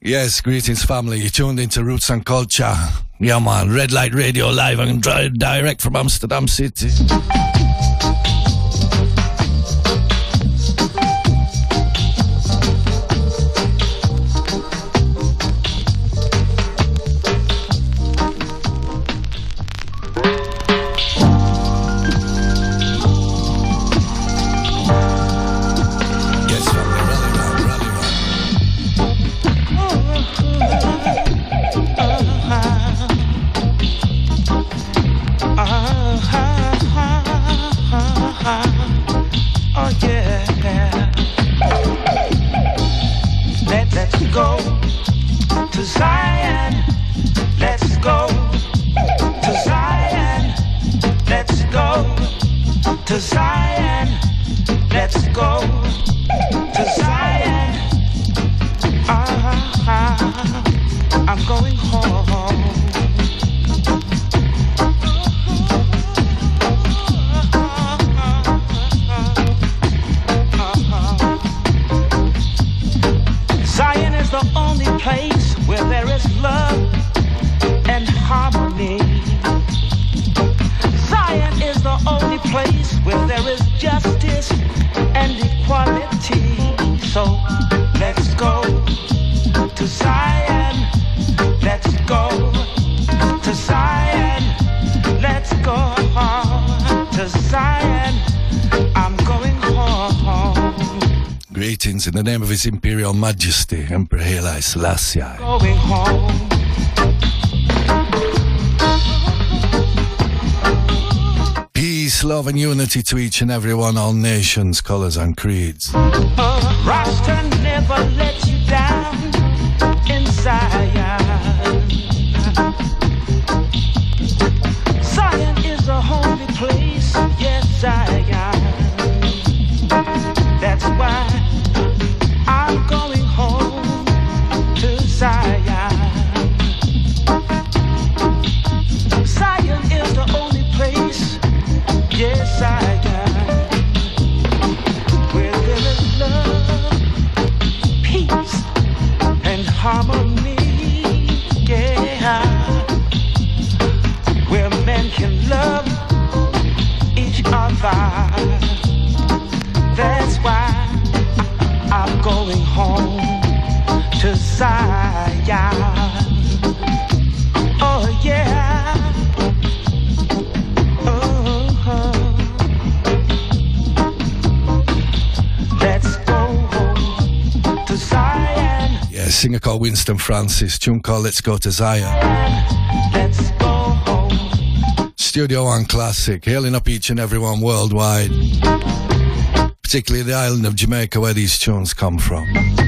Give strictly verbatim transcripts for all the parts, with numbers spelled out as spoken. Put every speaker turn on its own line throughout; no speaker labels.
Yes, greetings family, you tuned into Roots and Culture. Yeah man, Red Light Radio live and direct from Amsterdam City. In the name of His Imperial Majesty, Emperor Haile Selassie.
Going home.
Peace, love and unity to each and every one, all nations, colours and creeds.
Uh, Rasta never let you down in Zion. Zion is a holy place, yes Zion. That's why I'm going home to Zion. Zion is the only place, yes, Zion, where there is love, peace, and harmony, yeah, where men can love each other. That's why I'm going home to Zion. Oh yeah. Oh, oh. Let's go home to Zion.
Yeah, singer called Winston Francis, tune called Let's Go to Zion.
Let's go home.
Studio One classic, hailing up each and every one worldwide. Particularly the island of Jamaica where these tunes come from.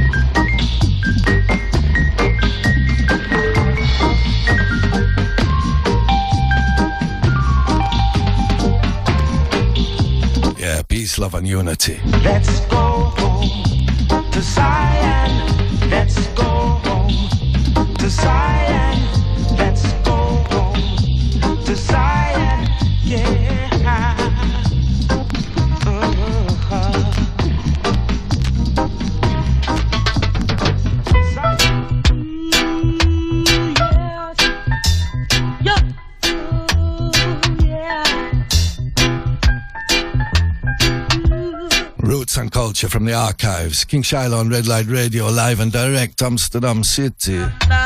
Yeah, peace, love and unity.
Let's go home to Zion. Let's go home to Zion. Let's go home to Zion. Yeah.
Roots and Culture from the archives. King Shiloh on Red Light Radio, live and direct, Amsterdam City.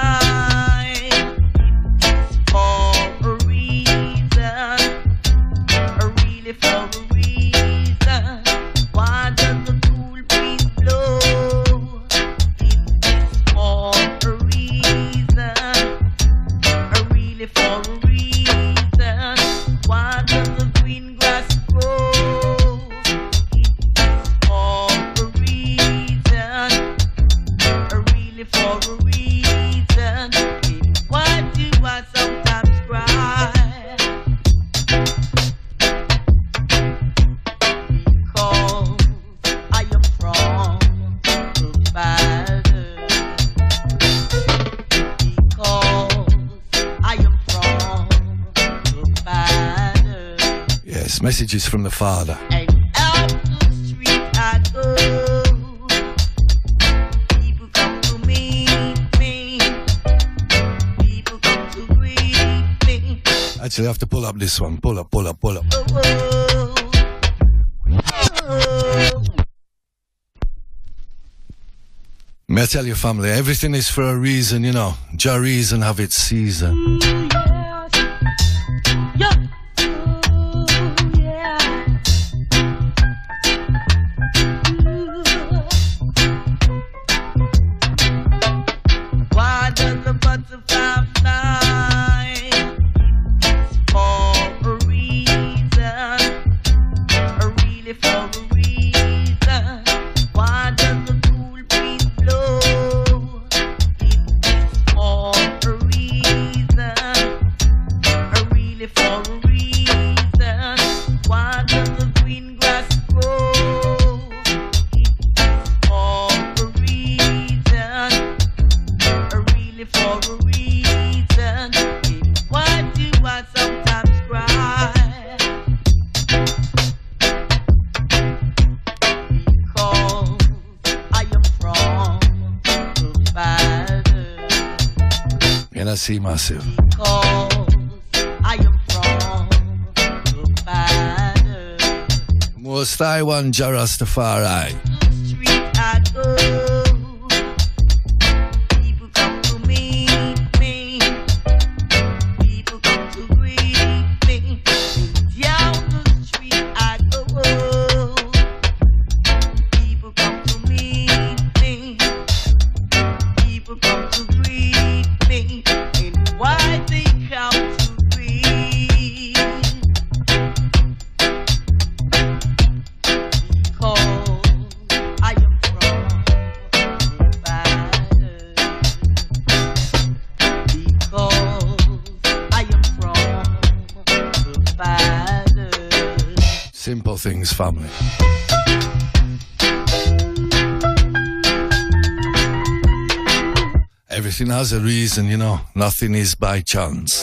Messages from the Father.
And out the street I go. People come to meet me.
Actually, I have to pull up this one. Pull up, pull up, pull up. May I tell your family, everything is for a reason, you know. Jah reason have its season. See massive. I am from the banner. Most I want Jah Rastafari. Street I go. People come to meet me. People come to greet me. Down the street I go. People come to meet me. People come to greet me. Why they come to me? Because I am from the banner. Because I am from the banner. Simple things, family. Everything has a reason, you know. Nothing is by chance.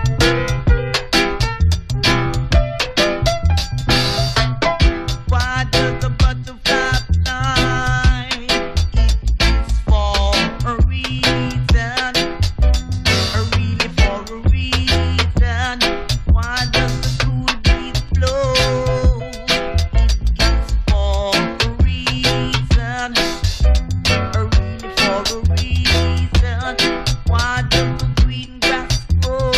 Why does the butterfly fly? It's for a reason, or really for a reason. Why does the cool breeze blow? It's for a reason, or really for a reason. Why does the green grass grow?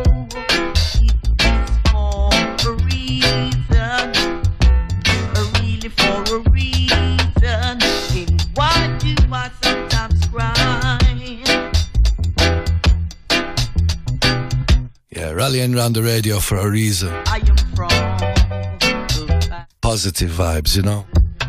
It's for a reason, or really for a reason. And why do I sometimes cry? Yeah, rallying around the radio for a reason. I am from the positive vibes, you know.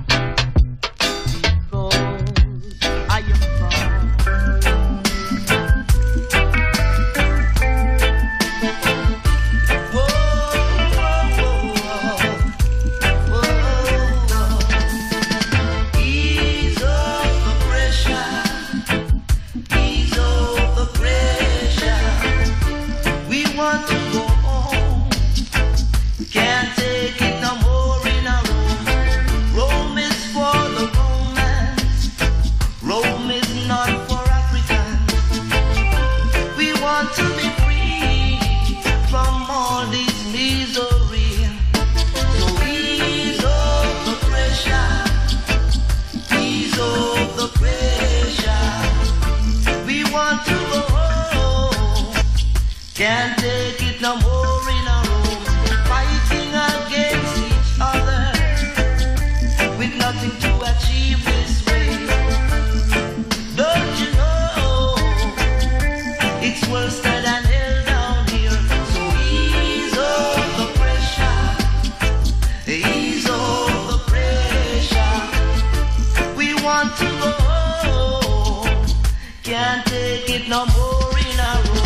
Can't take it no more in a room, fighting against each other, with nothing to achieve this way. Don't you know, it's worse than hell down here. So ease off the pressure, ease off the pressure. We want to go home, can't take it no more in a room.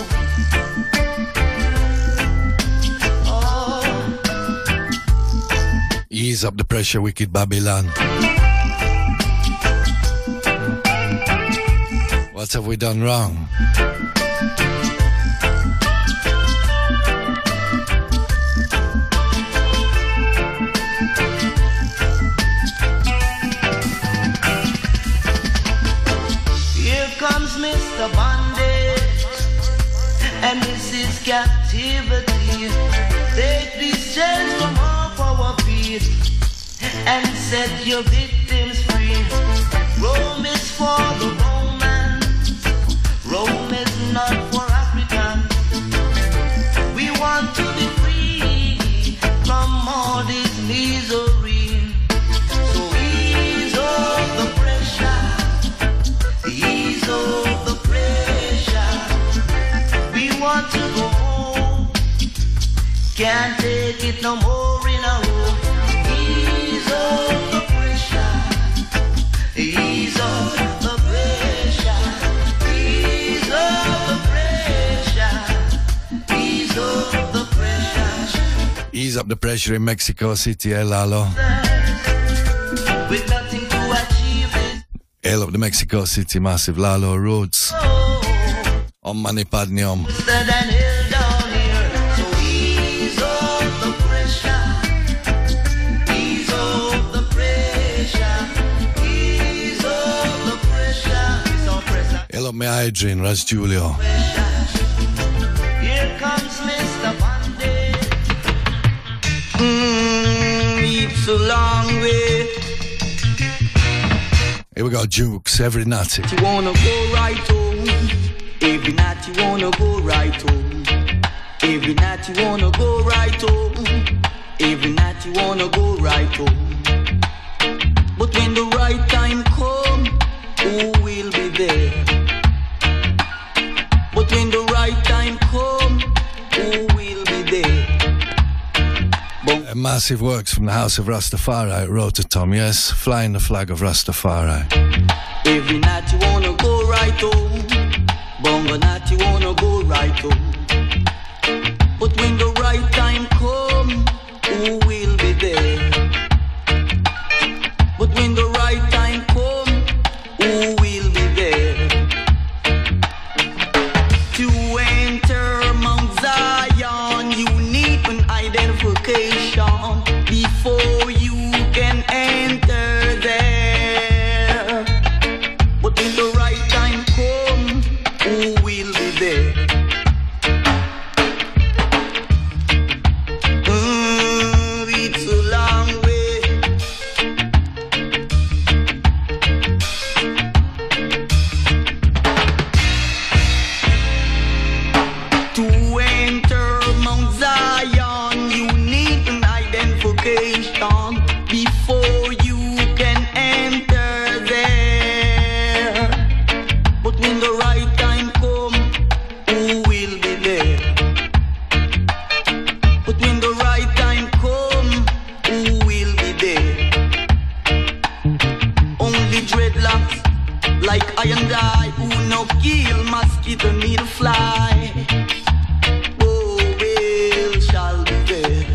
Ease up the pressure, wicked Babylon. What have we done wrong?
Here comes Mister Bandit and Missus this captivity. Take these chains from off our feet and set your victims free. Rome is for the Romans, Rome is not for Africans. We want to be free from all this misery. So ease off the pressure, ease off the pressure. We want to go home, can't take it no more in a row. Ease off the pressure, ease off the pressure, ease off the pressure, ease off the pressure.
Ease up the pressure in Mexico City, eh, Lalo?
With nothing to achieve it.
Hail up the Mexico City, massive Lalo Roots.
Oh,
On Mani Padnium.
instead and hill down here. So ease off the pressure, ease off the pressure, ease off the pressure. It's all pressure.
Hail up me Adrian, Raz Julio.
Here comes Mister Bundy. Mm, it's a long way.
Here we go, Jukes, every natty.
You wanna go right home. Every night you wanna go right home. Every night you wanna go right home. Every night you wanna go right home. But when the right time comes, who will be there? But when the right time comes, who will be there? Boom.
A massive works from the House of Rastafari, Rototom, yes, flying the flag of Rastafari.
Every night you wanna go right home. Bongo night you wanna go right home. But when the right time comes, who will be there? But when the right time comes, who will be there? To enter Mount Zion, you need an identification before you can enter there. But when the right time comes, who will be there? Mm, it's a long way. To enter Mount Zion, you need an identification before you can enter there. But when the right time comes, who will be there? But when the right time comes, who will be there? Only dreadlocks like I and I, who no kill mosquito need to fly. Oh, well, shall be there.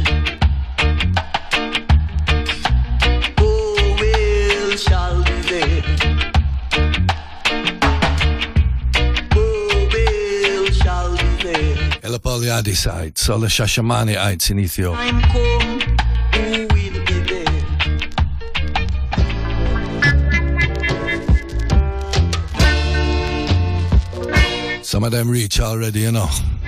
Oh, well, shall be there. Oh, well, shall be there.
Hail up all the Adi sites, all the Shashamani ites in Ethiopia.
Time come, who will be there?
Some of them reach already, you know.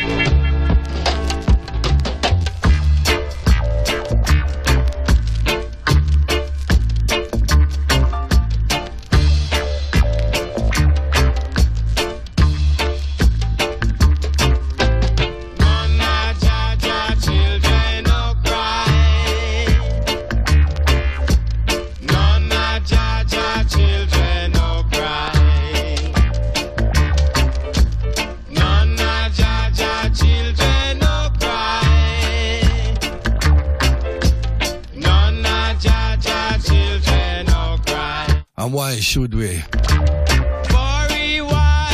And why should we?
Worry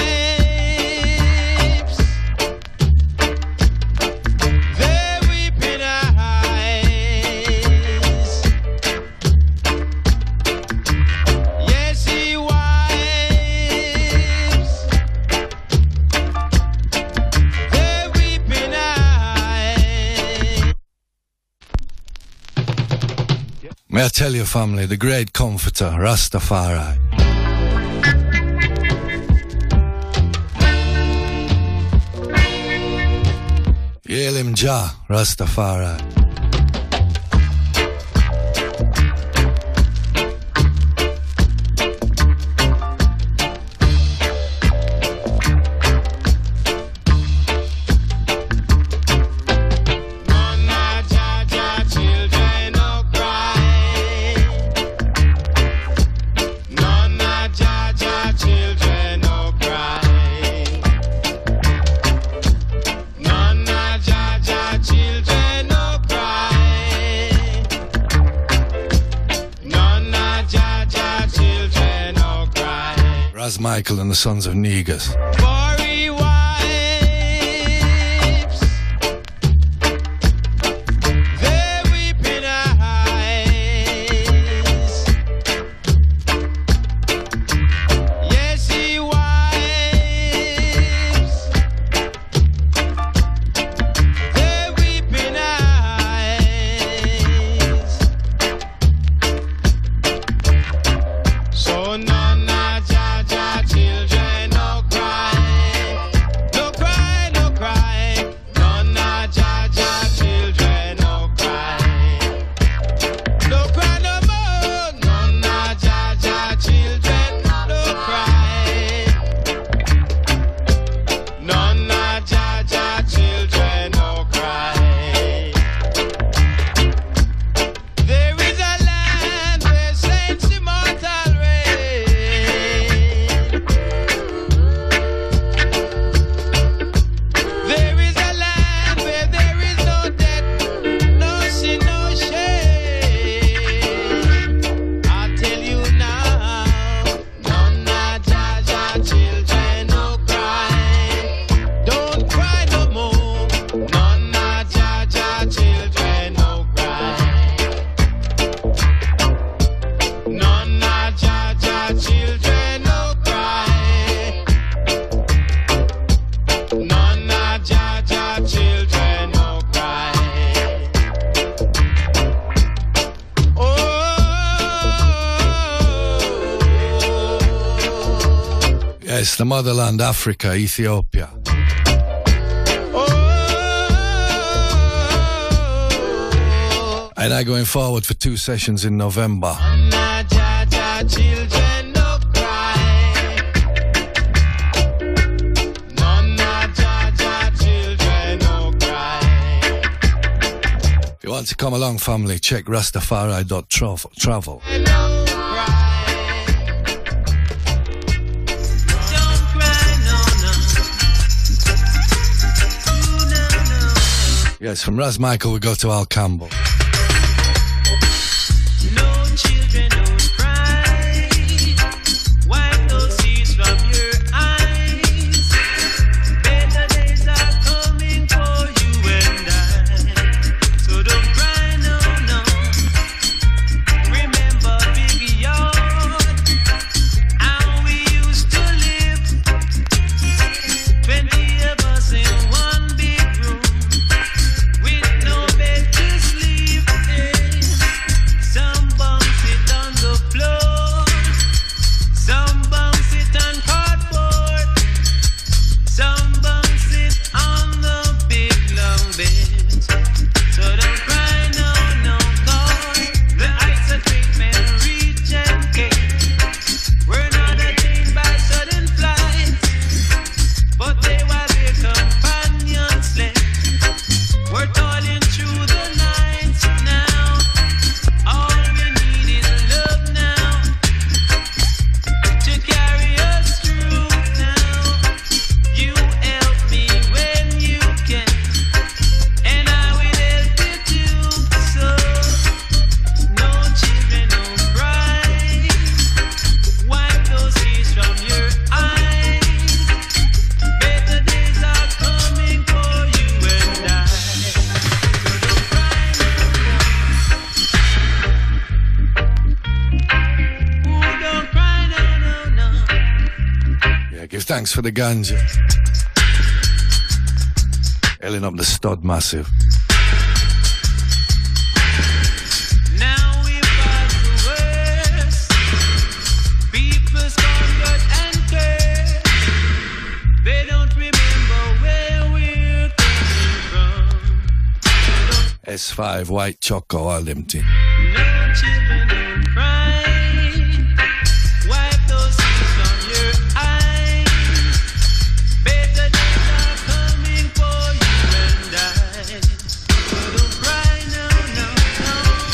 wipes, they weep in our eyes. Yes, he wipes, they weep in our eyes.
May I tell your family, the great comforter, Rastafari. Jah Rastafari. Michael and the Sons of Negus. The motherland, Africa, Ethiopia. And I'm going forward for two sessions in November. If you want to come along, family, check Rastafari dot travel. Yes, from Raz Michael we go to Al Campbell.
No children, no cry. Wipe those tears from your eyes. Better days are coming for you and I. So don't cry, no, no. Remember Big Yard, how we used to live. Twenty of us in one big room. No bed to sleep in. Some bums sit on the floor, some bums sit on cardboard, some bums sit on the big long bed. So don't cry, no, no, cause the heights of great men reach and came. We're not attained by sudden flight, but they were their companions left. We're toiling through the night now. All we need is love now to carry us through now. You help me when you can, and I will help you too. So, no children, no cry. Wipe those tears from your eyes. Better days are coming for you and I.
Yeah, give thanks for the ganja. Ailing up the stud massive.
Now we pass the worst. People squandered and cursed. They don't remember where we're coming from.
S five, White Choco, all them things.
No children don't cry. Wipe those tears from your eyes. Better days are coming for you and I. So don't cry, no, no, no.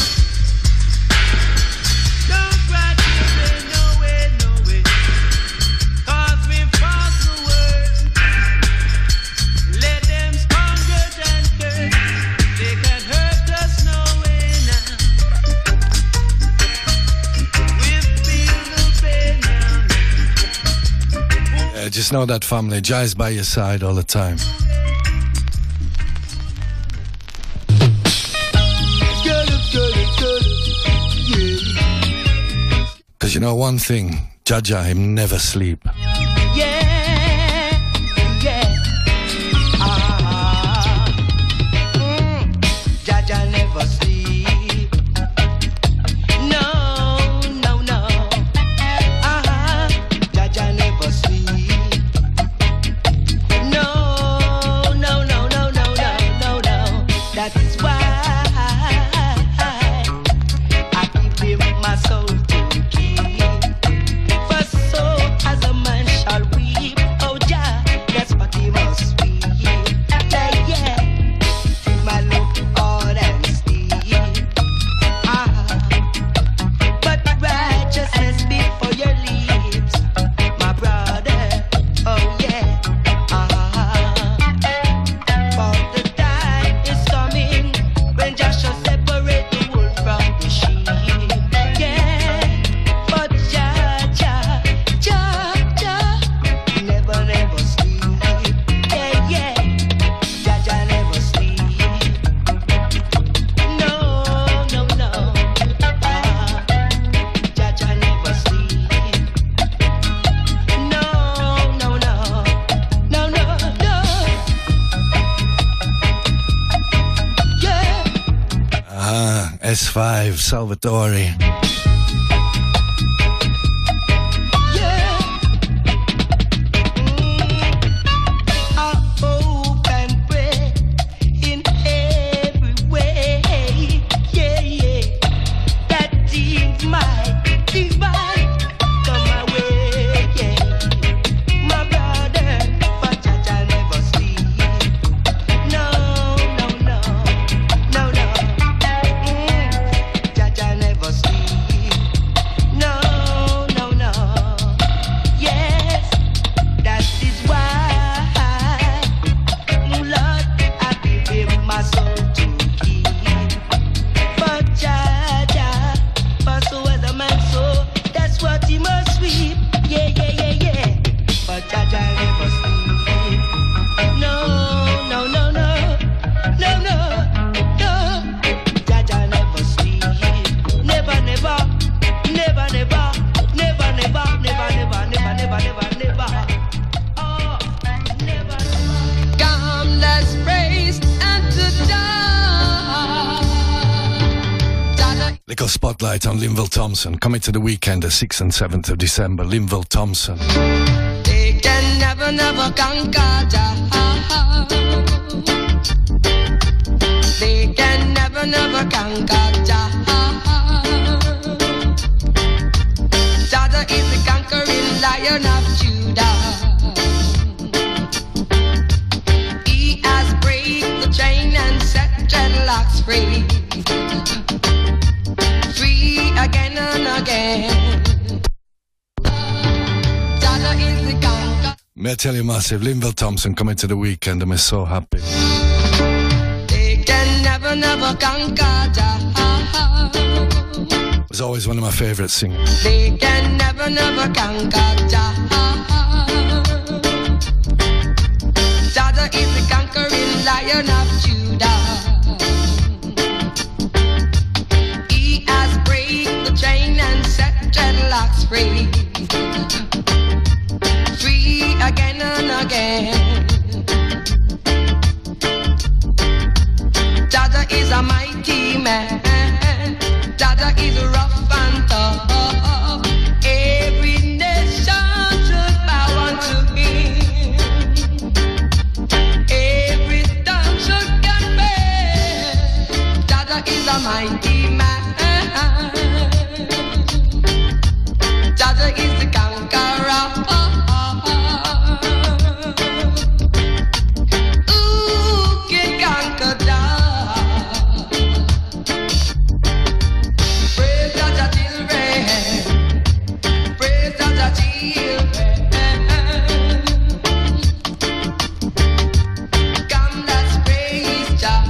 Don't cry, children, no way, no way. 'Cause we fought the world. Let them scourge and curse. They can hurt us no way now. We feel the pain now.
Yeah, just know that family, Jai's by your side all the time. Cause you know one thing, Jaja, him never sleep.
Yeah, yeah. Ah, mm, Jaja never sleep. No, no, no. Ah, Jaja never sleep. No, no, no, no, no, no, no, no. That is why I keep him my soul to keep. For so as a man shall weep, oh Jah, that's what he must weep. Yeah, yeah. Take my look hard and steep. Ah, but righteousness before your lips, my brother. Oh yeah. Ah, for the time is coming when Jah shall separate the wolf from the sheep. Yeah, but Jah, Jah, Jah, Jah, never, never sleep. Yeah, yeah, Jah, Jah never sleep. No, no, no. Ah, Jah, Jah never sleep. No, no, no, no, no, no. Yeah.
Ah, S five, Salvatore.
Yeah. Mm, I hope and pray in every way. Yeah, yeah. That things might, things might come my way. Yeah. My brother, but Jaja never sleep. No, no, no, no, no. Mm, Jaja never sleep. No, no, no. Yes, that is why, Lord, I give him my soul to keep. But Jaja, for so as a man so, that's what he must reap. Yeah, yeah, yeah, yeah. But Jaja never sleep. No, no, no, no, no, no, no. Jaja never sleep. Never, never, never, never, never, never, never, never, never, never, never, never. Oh, never, never. Come, let's praise unto Jah. Jaja
Little spotlight on Linville Thompson. Coming to the weekend, the sixth and seventh of December. Linville Thompson.
They can never, never conquer Jah. They can never, never conquer Jah. Jah is the conquering Lion of Judah. He has break the chain and set dreadlocks free. Free again and again. Jah is the conqueror.
May I tell you massive, Linville Thompson coming to the weekend. I'm so happy.
They can never, never conquer Jah.
Was always one of my favourite singers.
They can never, never conquer Jah. Jah is the conquering Lion of Judah. He has break the chain and set dreadlocks free. Free again and again. Jah is a mighty man. Jah is rough and tough. Every nation
is a mighty man. Jaja is the conqueror. Who can conquer that? Praise Jaja children. Praise Jaja children. Come, let's praise Jah.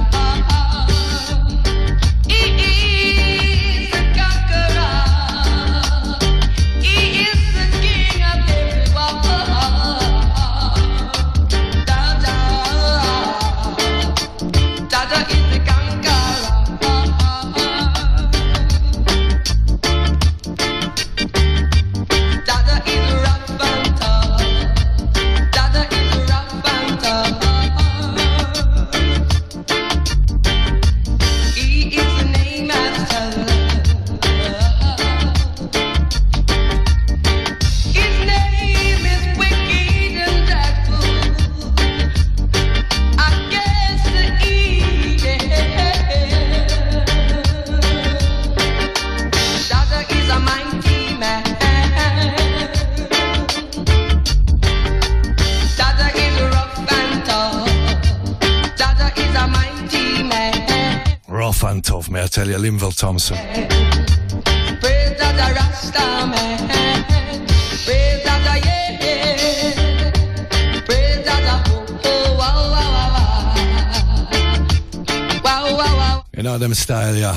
Tough, may I tell you, Linville Thompson.
Praise Jaja Rasta man. Praise Jaja, yeah. Praise Jaja, oh, oh, wow, wow, wow, wow, wow, wow.
You know them style, yeah.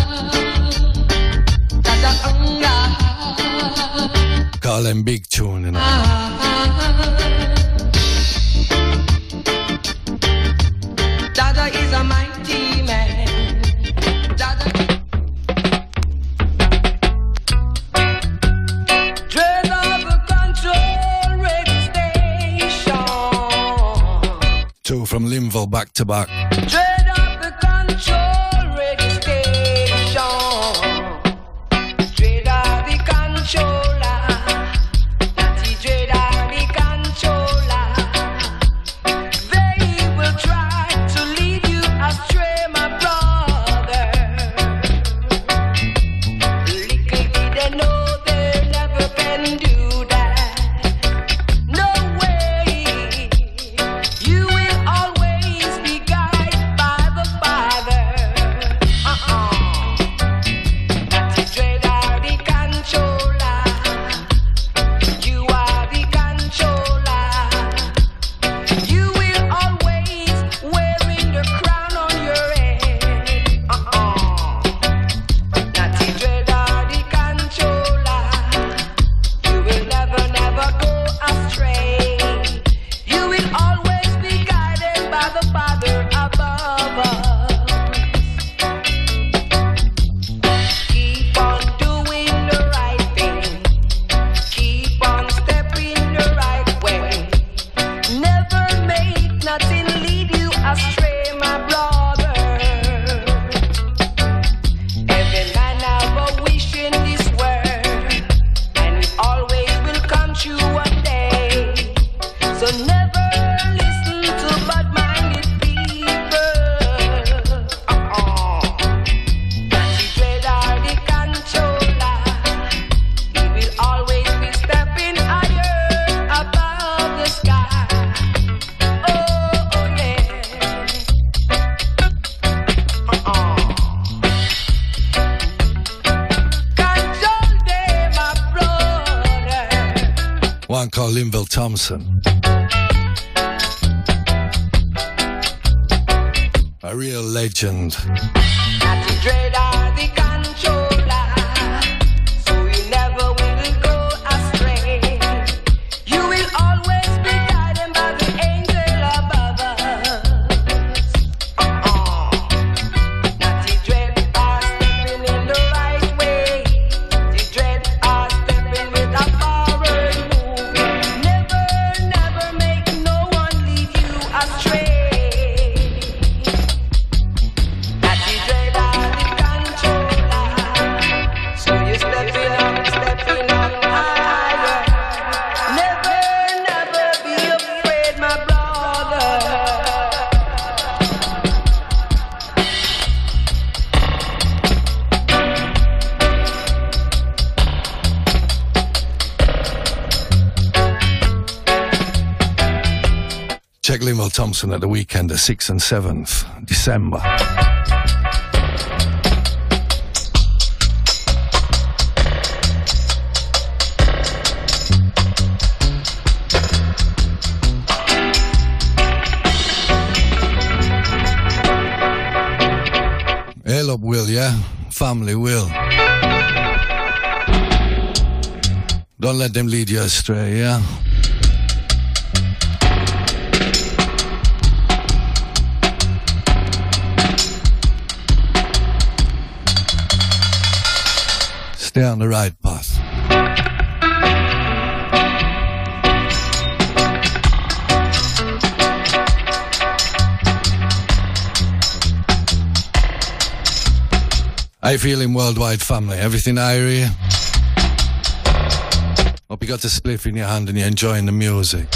Jaja, mm,
call them big tune, you know.
Jaja is a mighty man.
Two from Linville back to back.
Dread of the control radio station. Dread of the controller. Natty dread of the controller. They will try to lead you astray, my brother. Little did they know they never can do that. No way. You will always be guided by the Father. Uh-uh. That's the dread of the controller. You are the controller. You will always wearing the crown on your head. Uh-uh. That's the dread of the controller. You will never, never go astray. You will always be guided by the Father above us. Keep on doing the right thing. Keep on stepping the right way. Never make nothing lead you astray, my brother. Every man have a wish in this world, and it always will come true one day. So never listen to bad-minded people. Uh-uh. That's the dread of the controller. He will always be stepping higher above the sky. Oh, oh yeah. Uh-uh. Control day, my brother.
One called Linville Thompson. A real legend.
That's the dread of the controller. So you never will go astray. You will always be guided by the angel above us. Uh-uh. That's the dread of stepping in the right way. The dread of stepping with a forward move. Never, never make no one lead you astray. That's the dread of the controller.
Check Linville Thompson at the weekend, the sixth and seventh December. Hail up, Will, yeah? Family, Will. Don't let them lead you astray, yeah? Stay on the right path. How you feeling, worldwide family? Everything airy? Hope you got the spliff in your hand and you're enjoying the music.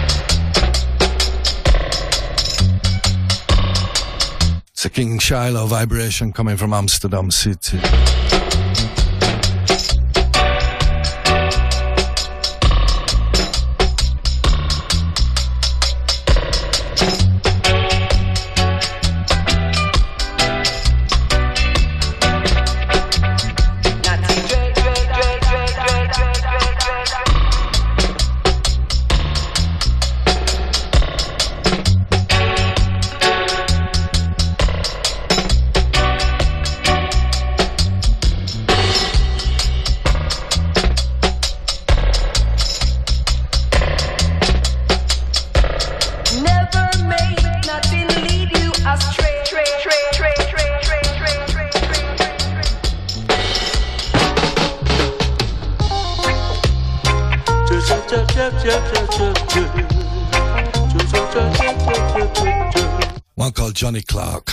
It's a King Shiloh vibration coming from Amsterdam City. One called Johnny Clark.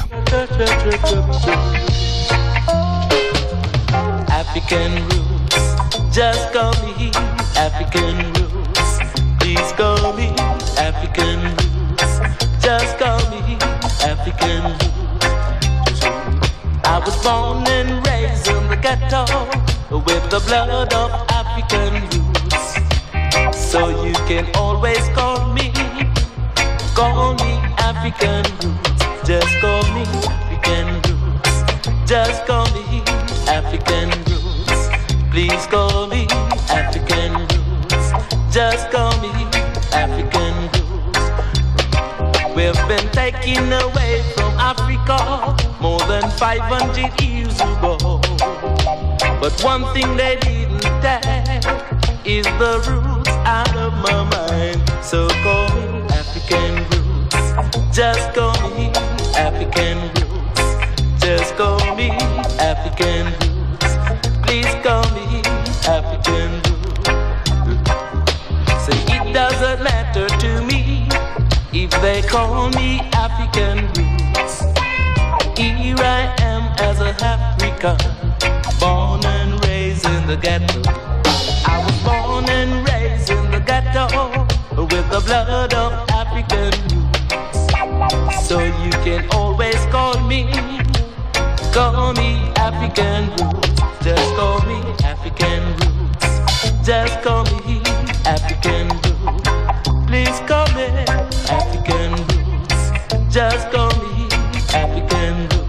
African roots, just call me African roots. Please call me African roots, just call me African roots. I was born and raised in the ghetto with the blood of African roots. So you can always call me, call me African roots, just call me African roots, just call me African roots, please call me African roots, just call me African roots. We've been taken away from Africa more than five hundred years ago, but one thing they didn't take is the roots out of my mind. So call me African roots, just call me African roots, just call me African roots, please call me African roots. Say it doesn't matter to me if they call me African roots. Here I am as a African, born and raised in the ghetto. I was born and raised in the ghetto with the blood of African roots. So you can always call me, call me African roots, just call me African roots, just call me African roots, please call me African roots, just call me African roots.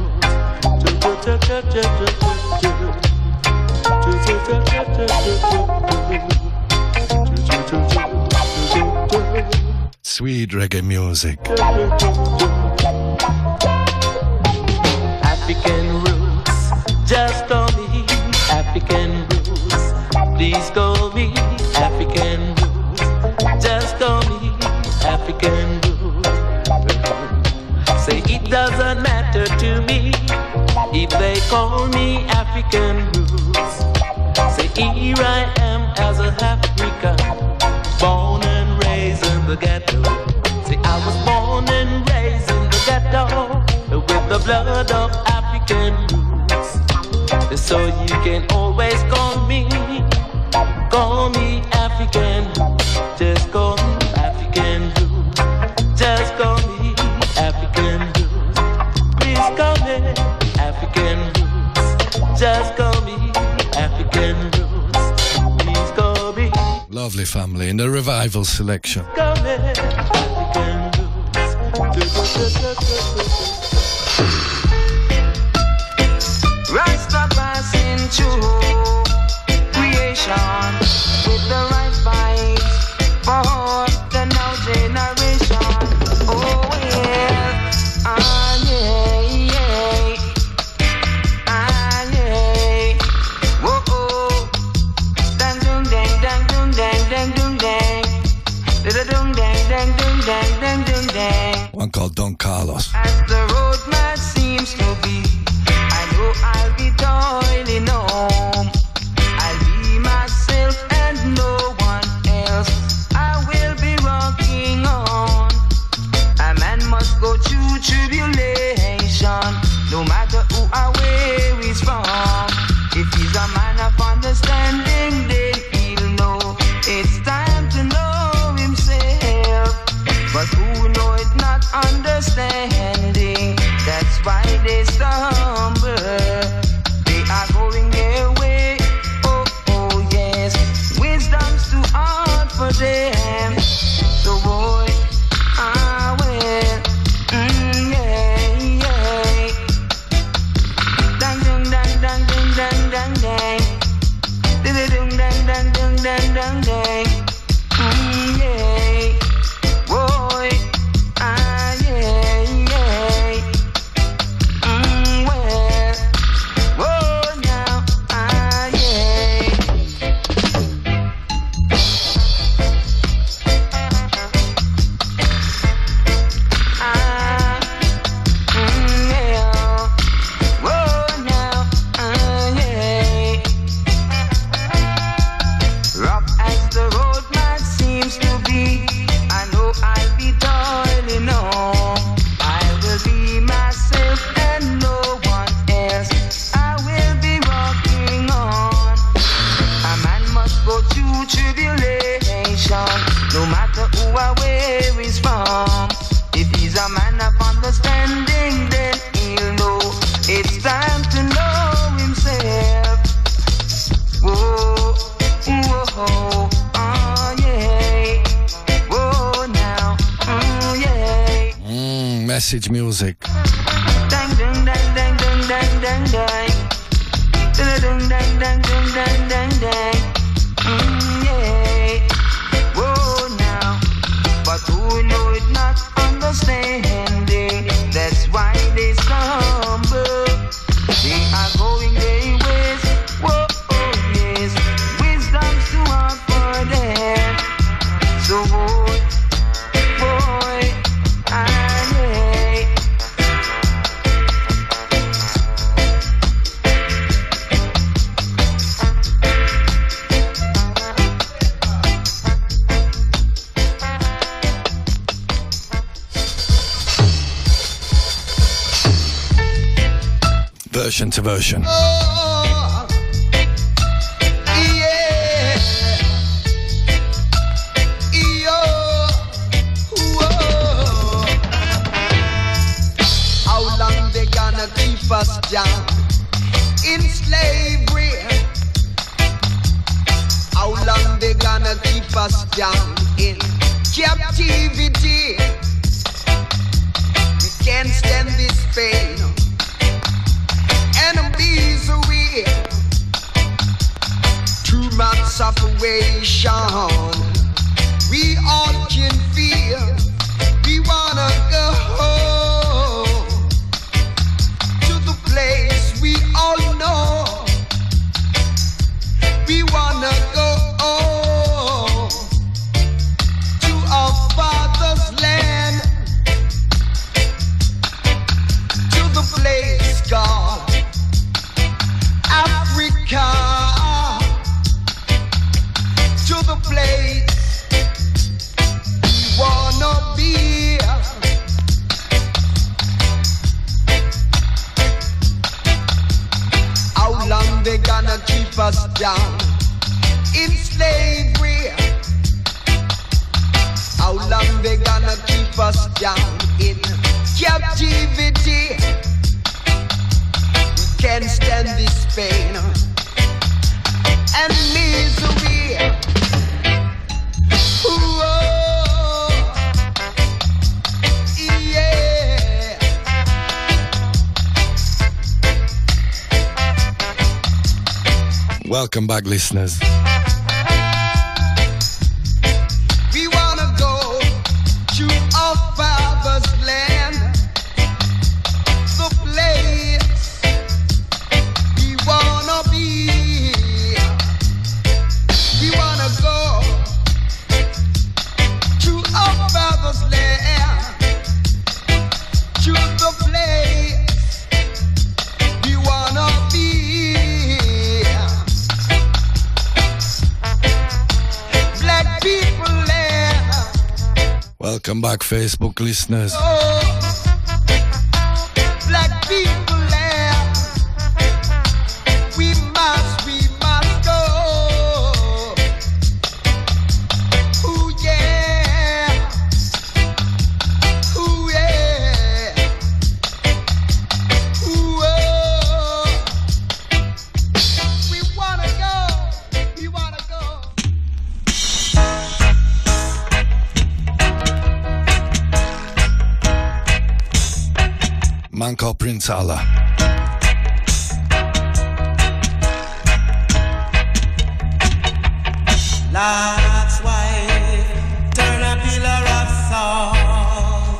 Sweet reggae music.
African roots, just call me African roots, please call me African roots, just call me African roots. Say it doesn't matter to me if they call me African roots. Say here I am as a African, born and raised in the ghetto. Say I was born and raised in the ghetto with the blood of African roots. So you can always call me, call me African, just call me African roots, just call me African roots, please call me African roots, just call me African roots, please call me.
Lovely family in the revival selection.
Call me African roots.
Rasta passing through creation with the right vibes for the now generation. Oh yeah, ah yeah, yeah, ah yeah. Whoa oh, dang dong dang dang dong dang dang dong dang, da dong dang dang dong dang dang dong dang.
One called Don Carlos.
As the road map seems to be, I know I'll be toiling home. I'll be myself and no one else. I will be rocking on. A man must go through tribulation, no matter who or where he's from. If he's a man of understanding, then he'll know it's time to know himself. But who know it not understanding, that's why they stumble. They are going their way, oh, oh, yes. Wisdom's too hard for them. So boy, ah, well, mm, yeah, yeah. Dang, dang, dang, dang, dang, dang, dang, dang. Ding, ding, dang, dang, dang, dang, dang, dang. Mm, yeah. Boy, ah, yeah, yeah. Mm, well, whoa, now, ah, yeah. Ah, mm, yeah. Whoa, now, ah, yeah. Rough as the road might seems to be, I know I'll be toiling on. I will be myself and no one else. I will be rocking on. A man must go through tribulation, no matter who or where he's from. If he's a man of understanding, then he'll know it's time to know himself. Whoa, whoa, oh yeah. Whoa now, oh yeah.
Mm, message music.
Dang dang dang dang dang dang dang dang. Dang dang dang dang dang dang dang. Mm, yeah. Whoa now, but who know it not understanding? That's why they stumble. They are going their ways. Whoa, oh yes. Wisdom's too hard for them. So boy, boy, ah yeah.
Version to version.
Oh, yeah. Yo, whoa. How long they gonna keep us down in slavery? How long they gonna keep us down in captivity? We can't stand this pain. Enemies are real. Too much separation. We all can feel. We wanna go home to the place we all know. We wanna go home to our father's land, to the place called Africa, to the place we wanna be. How long they gonna keep us down in slavery? How long they gonna keep us down in captivity? We can't stand this pain and misery. Whoa, yeah.
Welcome back, listeners.
We wanna go to our father's land, the place we wanna be. We wanna go to our father's land, to the place we wanna be. Black people land.
Welcome back, Facebook listeners.
Oh, black people land. We must, we must go. Ooh yeah. Ooh yeah. Ooh oh. We wanna go. We wanna go.
Man called Prince Allah.
Lot's wife, turn a pillar of salt.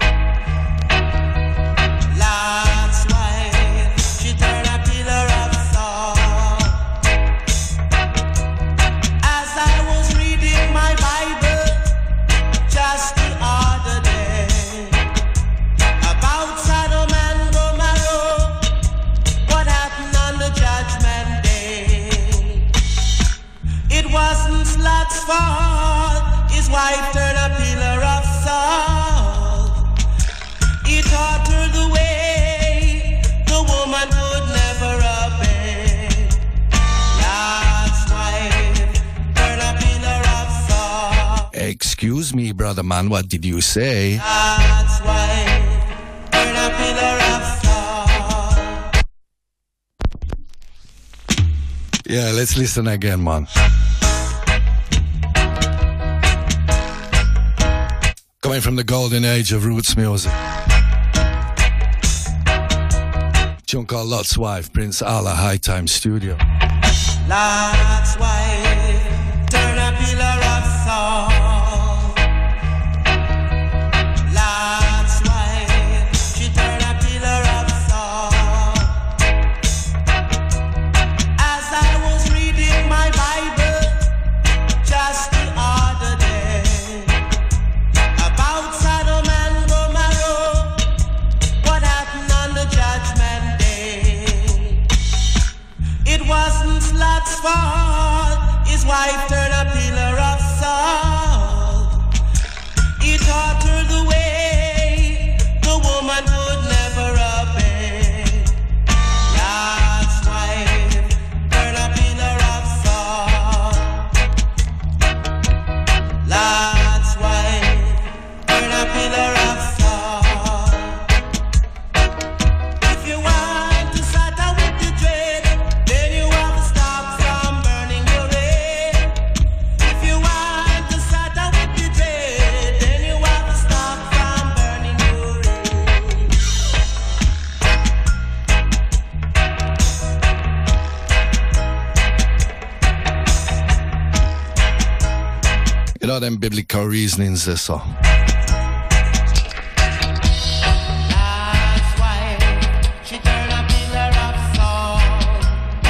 Lot's wife, she turn a pillar of salt. As I was reading my Bible just the other day about Sodom and Gomorrah, what happened on the judgment day? It wasn't Lot's fault. His wife turned a pillar of salt. He taught her the way the woman would never obey. Lot's wife turned a pillar of salt.
Excuse me, brother man, what did you say?
Lot's wife turned a pillar of salt.
Yeah, let's listen again, man. Coming from the golden age of roots music. Tune called Lot's Wife, Prince Allah, High Time Studio.
Lot's wife turn a pillar of salt. Lot's wife, she turn a pillar of salt. As I was reading my Bible just the other day about Sodom and Gomorrah, what happened on the judgment day? It wasn't Lot's fault. His wife turned a pillar of salt. He taught her the way the woman would never obey. Lot's wife turned a pillar of salt. Lot's wife turned a pillar of salt. If you want to start out with the dread, then you have to stop from burning your head. If you want to start out with the dread, then you have to stop from burning your head.
You know them biblical reasonings there, so.
Lot's wife, she turned a pillar of salt.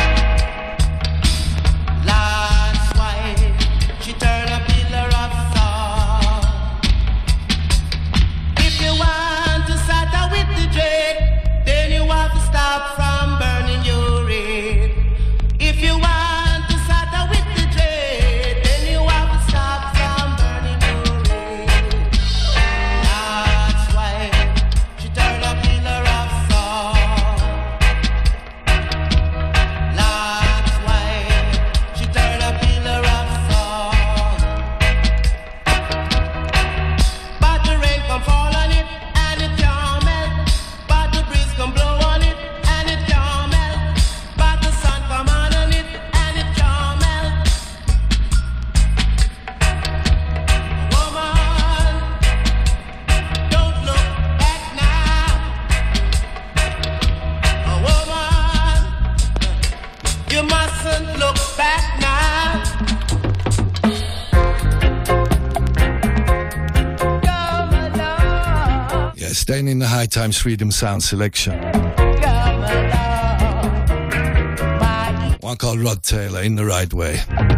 Lot's wife, she turned a pillar of salt. If you want to start out with the dread, then you have to stop from burning your head. If you want to start out with the dread, then you have to stop from burning your head.
Staying in the High Times Freedom Sound selection. One called Rod Taylor, In the Right Way.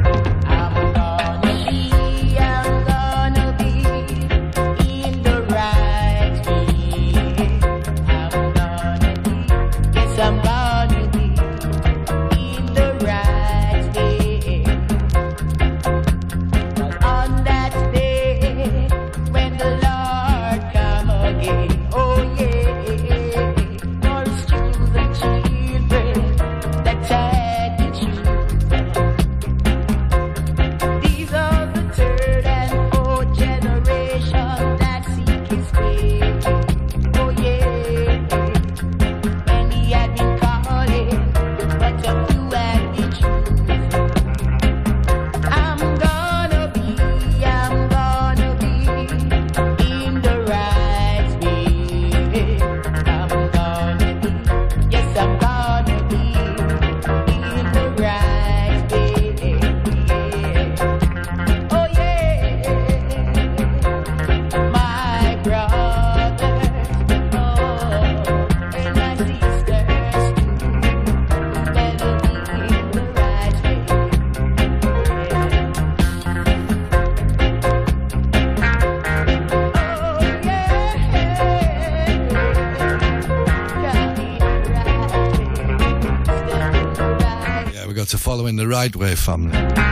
To follow in the right way, family.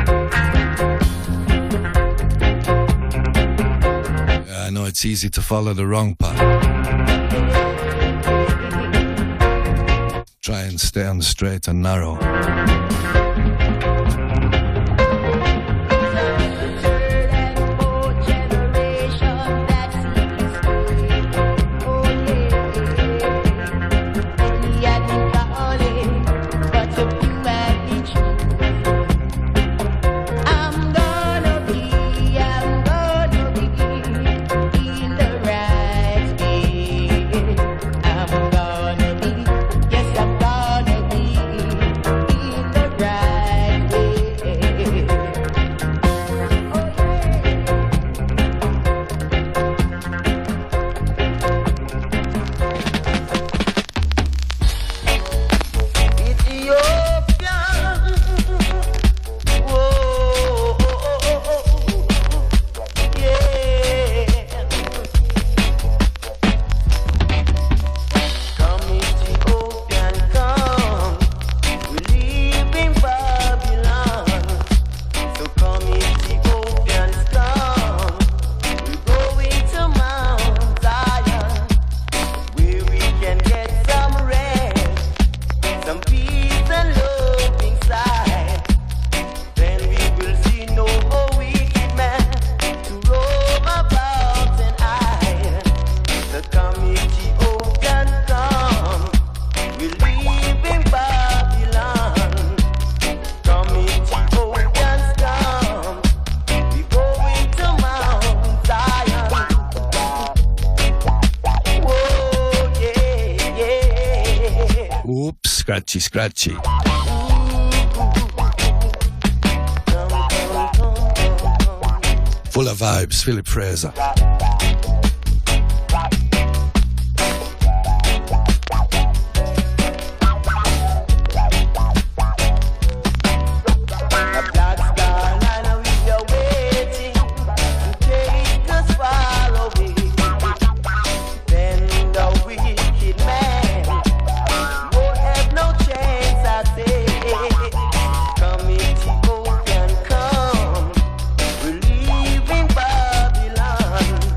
Yeah, I know it's easy to follow the wrong path. Try and stay on the straight and narrow. Scratchy, scratchy. Full of vibes, Philip Fraser.
Babylon.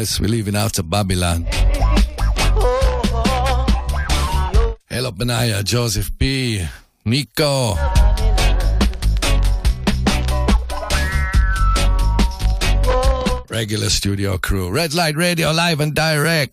yes, we're leaving out to Babylon. Hello, Benaya, Joseph B, Nico. Regular studio crew. Red Light Radio, live and direct.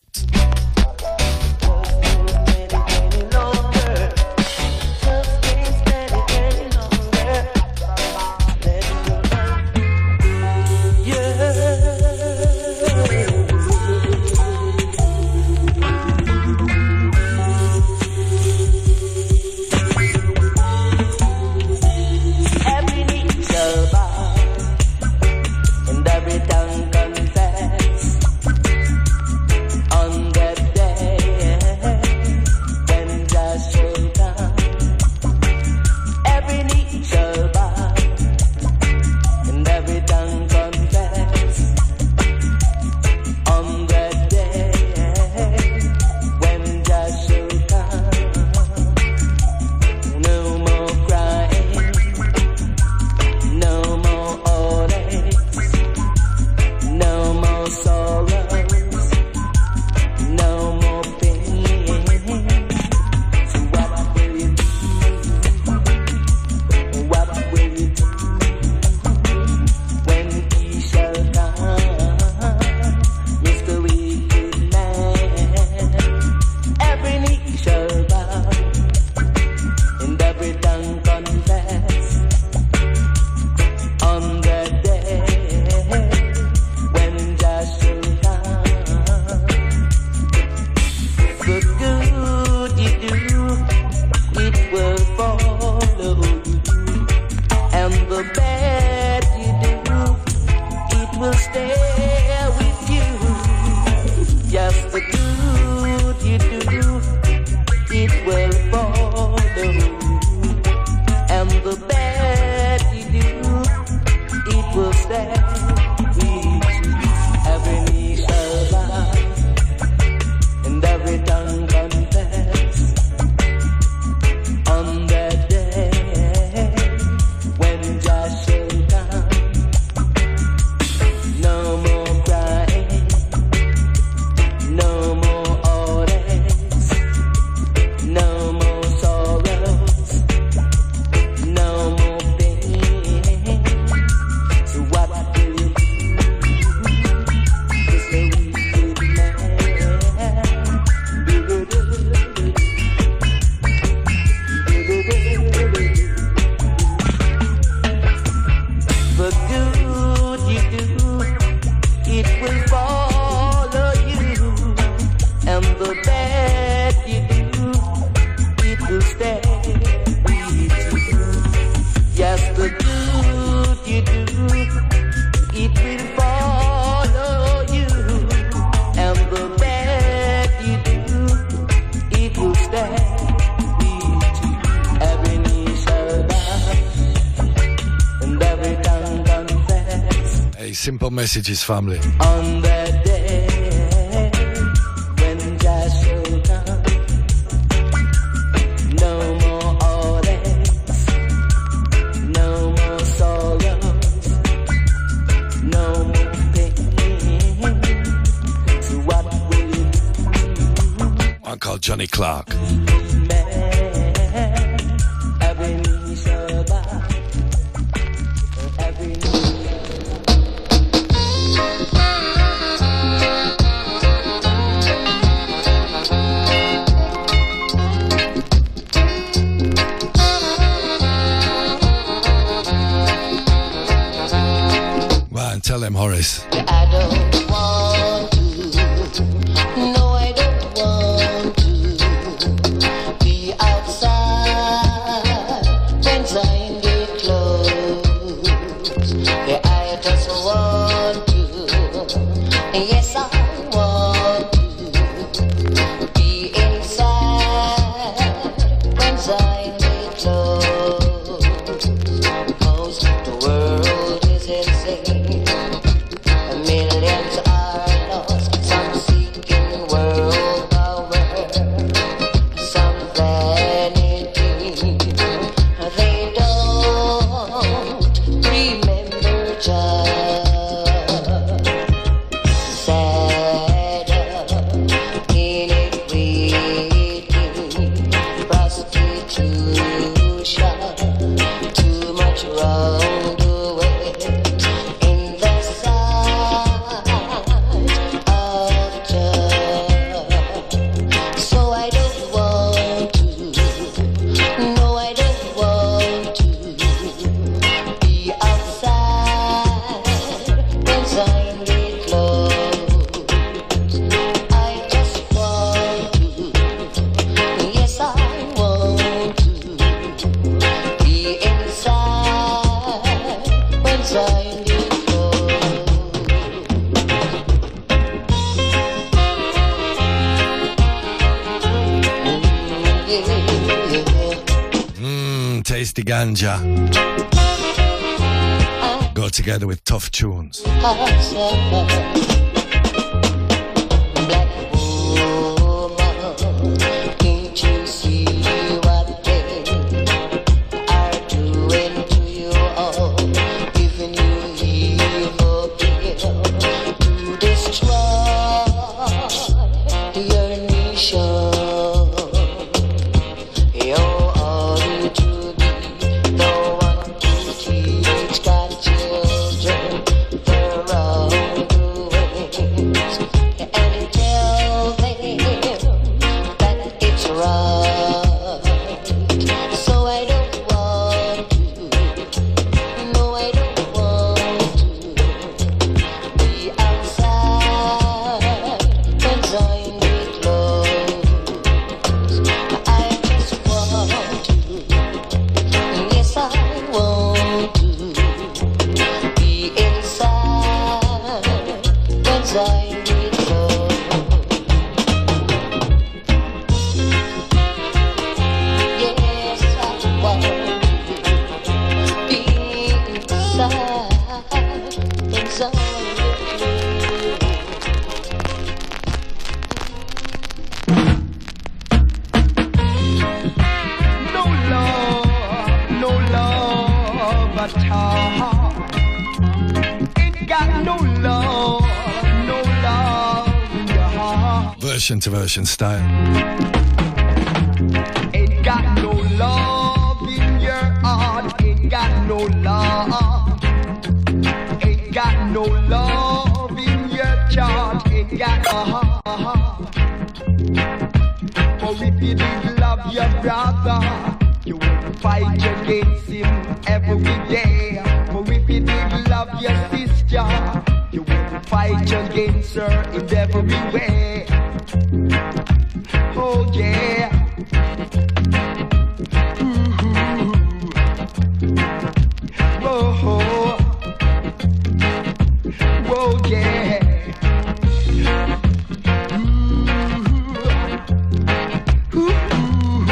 Messages, family.
On that day when Jah shall come, no more heartaches, no more sorrows, no more pain. So what will you do?
I call Johnny Clark.
Man, every knee shall bow, every knee.
Tell them, Horace.
I don't want to, no, I don't want to be outside when time get close. Yeah, I just want to, yes, I want to be inside when time get close. Cause the world is insane. Millions are lost, some seeking world power, some vanity. They don't remember just sad.
Tasty ganja go together with tough tunes. Version to version style.
Ain't got no love in your heart. Ain't got no love. Ain't got no love in your chart. Ain't got uh-huh. For if you did love your brother, you would fight against him every day. For if you did love your sister, you would fight against her in every way. Oh yeah. Ooh. Whoa. Whoa yeah. Ooh. Ooh.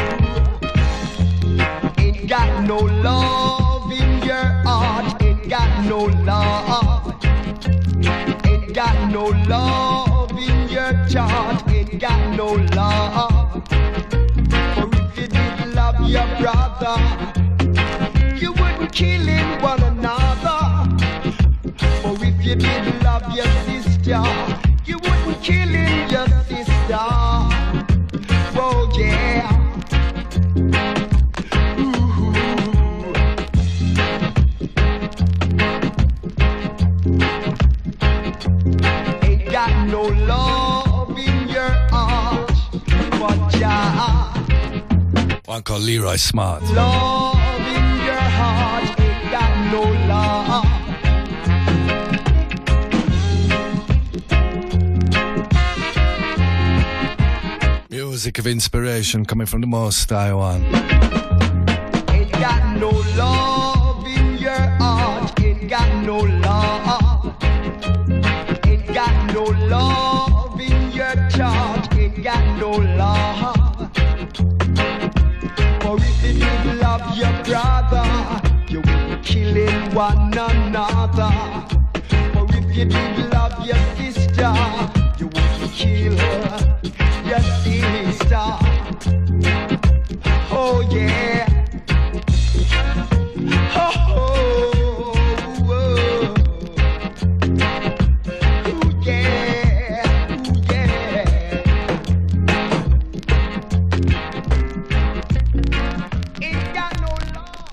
Ain't got no love in your heart. Ain't got no love. Ain't got no love in your chart. Ain't got no love. For if you did love your brother, you wouldn't kill in one another. For if you did love your sister, you wouldn't kill in your sister. Oh yeah. Ooh. Ain't got no love in your heart.
One called Leroy Smart.
Love in your heart, ain't got no love.
Music of inspiration coming from the Most High One.
Ain't got no love in your heart, ain't got no love. Ain't got no love in your chart, ain't got no love. For if you did love your brother, you would be killing one another. For if you did love your sister, you would be killing your sister. Oh yeah. Oh, oh, oh. Ooh, yeah. Ooh, yeah. Ain't got no love.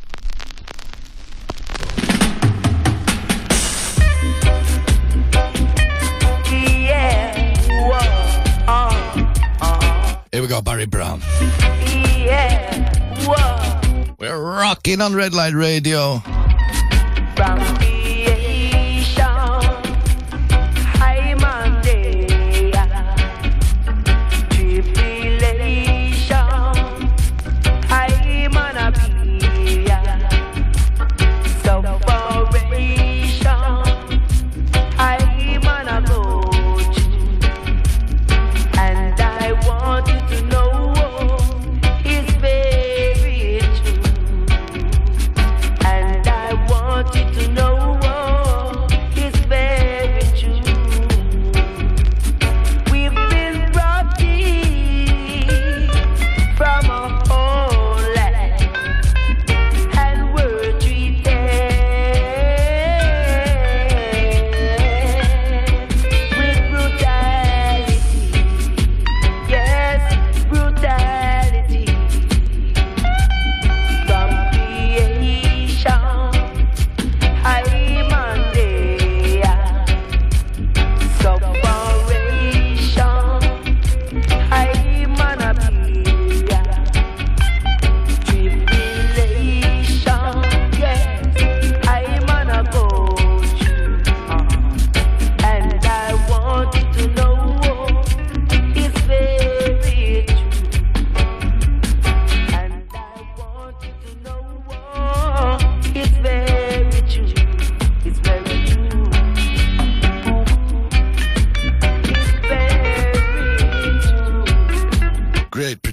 Yeah. Whoa. Uh, uh.
Here we go, Barry Brown.
Yeah. Whoa.
We're rocking on Red Light Radio.
From creation, high Monday, tribulation, high manapia, separation, high manaboch, and I want you to know it's very true.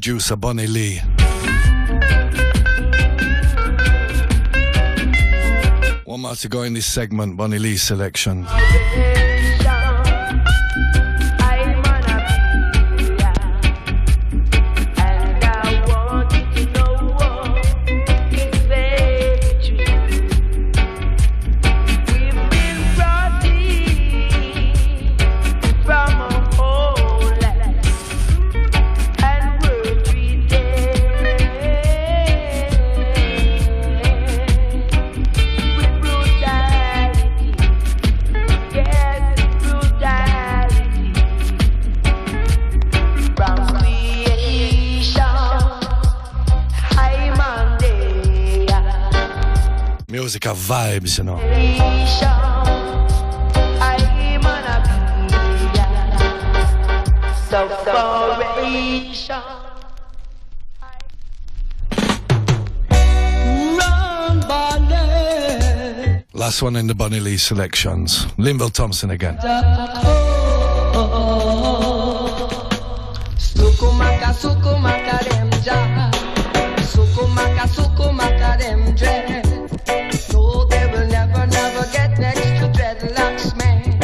producer Bunny Lee. One more to go in this segment, Bunny Lee selection. Music of vibes, you know. Last one in the Bunny Lee selections. Linville Thompson again.
Sukumaka, sukumaka, dem ja. Sukumaka, sukumaka, dem dread. No, they will never, never get next to dreadlocks, man.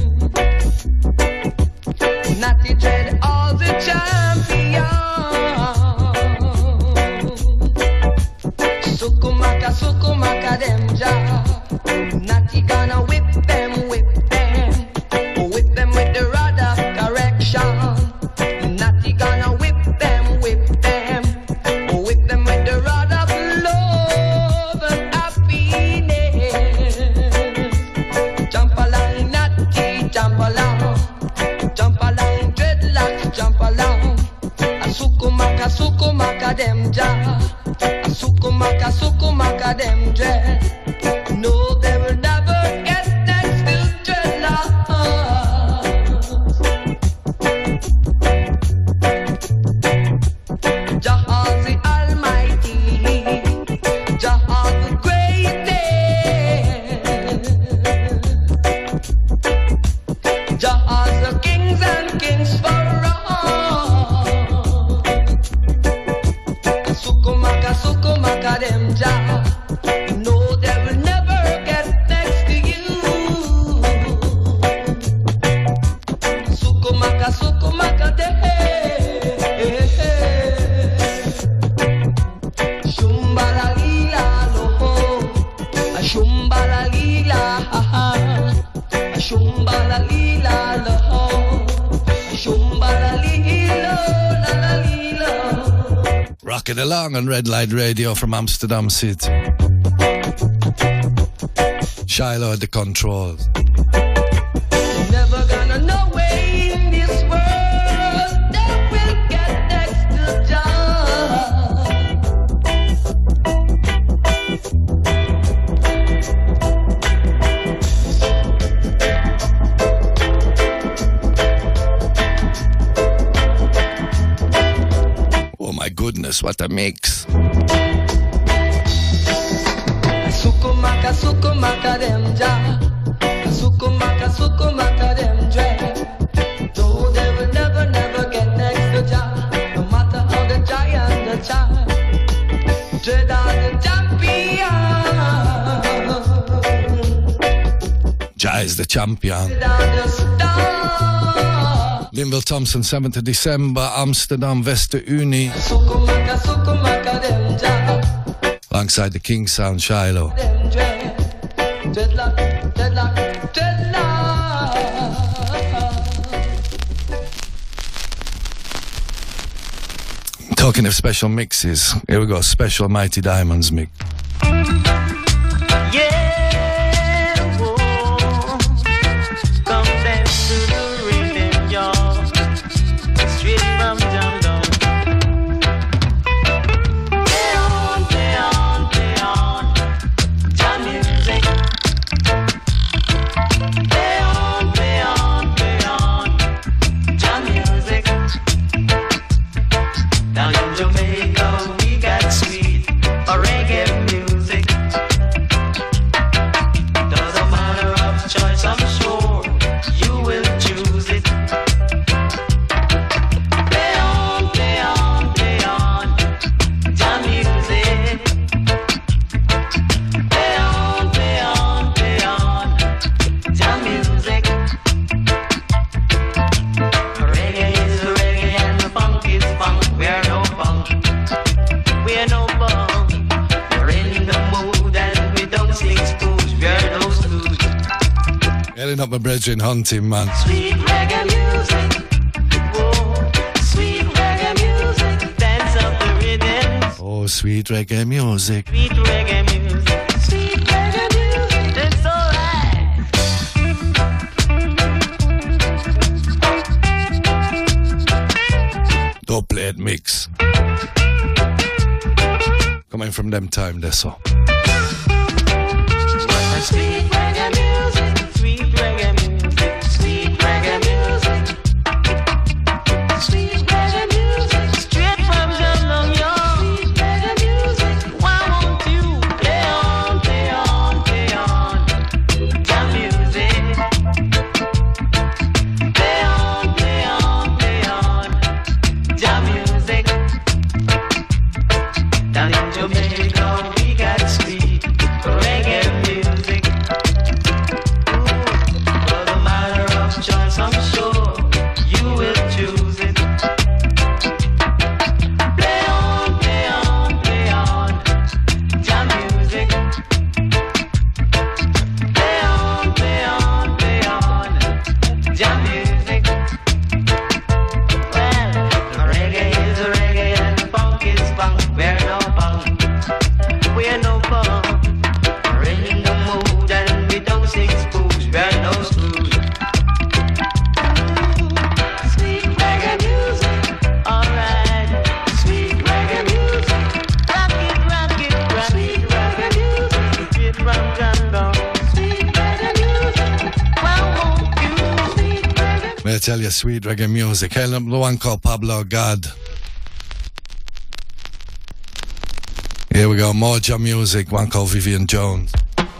Natty dread, all the champion. Sukumaka, sukumaka, dem ja. Natty gonna whip them, whip them. Whip them with the rod of correction. Natty gonna whip them, whip them. Whip them with the rod of love and happiness. Jump along, Natty, jump along. Jump along, dreadlocks, jump along. A sukumaka, sukumaka, them ja. A sukumaka, sukumaka, them dread. No, they will never get next to dreadlocks. Jah the Almighty, Jah the greatest, Jah the kings and kings for all. Sukumaka, sukumaka, them Jah. No, they will never get next to you. Sukumaka, sukumaka, them. Shumbala lila lo, shumbala lila, shumbala lila lo, shumbala lila, la la lila.
Rocking along on Red Light Radio from Amsterdam City. Shiloh at the controls.
Never gonna know way in this world that will get next to Jah.
Oh my goodness, what a mix.
Sukumaka, sukumaka, them ja. Sukumaka, sukumaka, them dread. Though they will never, never get next to Jah. No matter how the giant the child. Dread are the champion.
Jah is the champion.
Dread are the star.
Linville Thompson, seventh of December, Amsterdam, Vester Uni.
Sukumaka, sukumaka, them ja.
Alongside the King Sound, Shiloh.
Them dread. Dreadlock, dreadlock, dreadlock.
Talking of special mixes, here we go, special Mighty Diamonds mix.
Yeah, whoa. Come dance to the rhythm, y'all. Straight from down down. Play on, play on, play on. Jam music. Play on, play on, play on. Jam music. Down in Jamaica we got sweet reggae
telling up my brethren hunting, man.
Sweet reggae music. Whoa. Sweet reggae music. Dance up the rhythm.
Oh, sweet reggae music.
Sweet reggae music. Sweet reggae music. It's alright.
Don't play it mix. Coming from them time, that's all.
Sweet reggae music. Sweet reggae music. Sweet reggae music. Sweet reggae music. Straight from Jamlong, yo. Sweet reggae music. Why won't you play on, play on, play on? Jam music. Play on, play on, play on. Jam music. Down in Jamaica, we got sweet reggae music. Ooh, for the matter of choice, I'm sure you will choose it. Play on, play on, play on, jam music. Play on, play on, play on, jam music. Well, reggae is reggae and funk is funk. We're no punk, we're no punk. We're in the mood and we don't sing spooks. We're no screws. Sweet reggae music, alright. Sweet reggae music, rock it, rock it, rock it. Sweet reggae music, straight from Jamlong. Sweet reggae music, why won't you? Sweet reggae.
May I tell you, sweet reggae music. Hey, the one called Pablo God. Here we go, more jam music, one called Vivian Jones.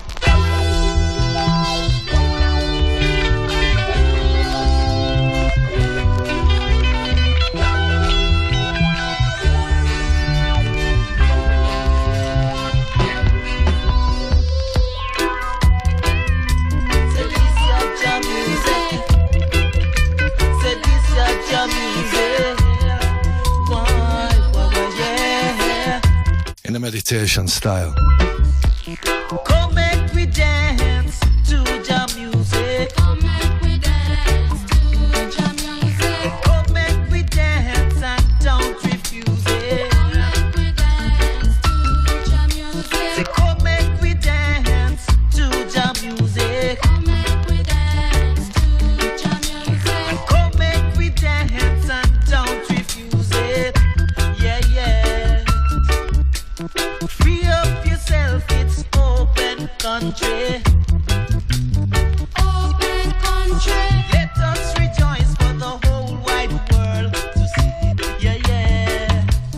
Say this your jam music. Say this your jam music. Why, why, yeah.
In a meditation style.
Come make we dance to jam music. Come make we dance to jam music. Come make we dance and don't refuse it. Come make we dance to jam music. Say come make we dance to jam music. Come make we dance to jam music. Come make we dance and don't refuse it. Yeah, yeah. Free up yourself, it's open country. Open country. Let us rejoice for the whole wide world to see. Yeah, yeah.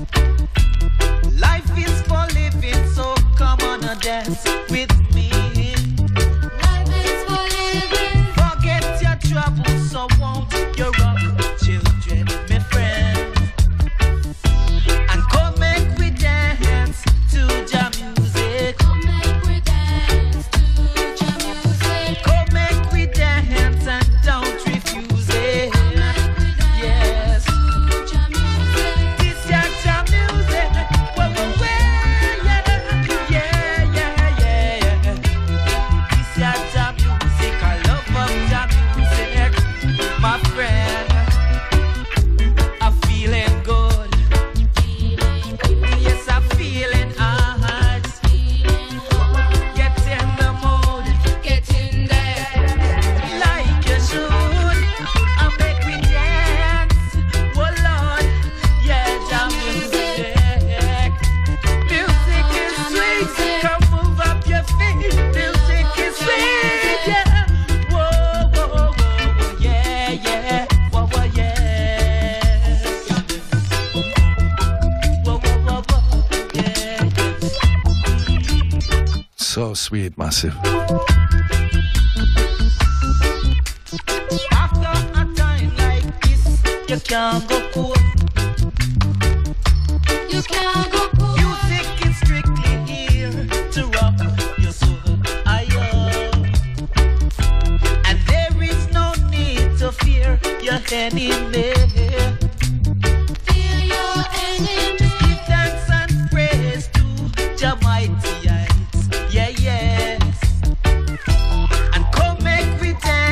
Life is for living, so come on and dance with me. Life is for living. Forget your troubles, so won't you rock, children, my friends. And come make we dance to jam music. Come make we dance to jam music. Come make we dance and don't refuse it. Come make we dance yes. to jam music. This your jam music. Whoa, whoa, whoa, yeah, yeah, yeah, yeah. This your jam music. I love of jam music, my friend. I'm feeling good. Yes, I'm feeling hard. Get in the mood, get in there, like you should. I make me dance, oh Lord, yeah, jam music. Music is sweet, come move up your feet. Music is sweet, yeah. Whoa, whoa, whoa, whoa, yeah, yeah, whoa, whoa, yeah. Whoa, whoa, whoa, whoa, yeah.
So sweet, massive.
After a time like this, you can't go cool. You can't go cool. Music is strictly here to rock your soul. I am. And there is no need to fear your enemy. Fear your enemy. Just give thanks and praise to Jah mighty heights. Yeah, yes. And come make we dance.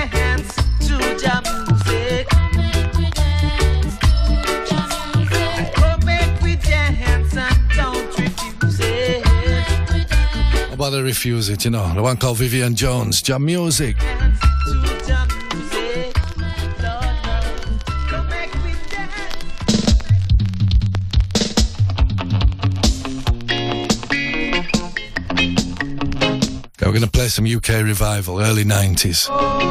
refuse it, you know. The one called Vivian Jones, Jam Music. Okay, we're going to play some U K revival, early nineties.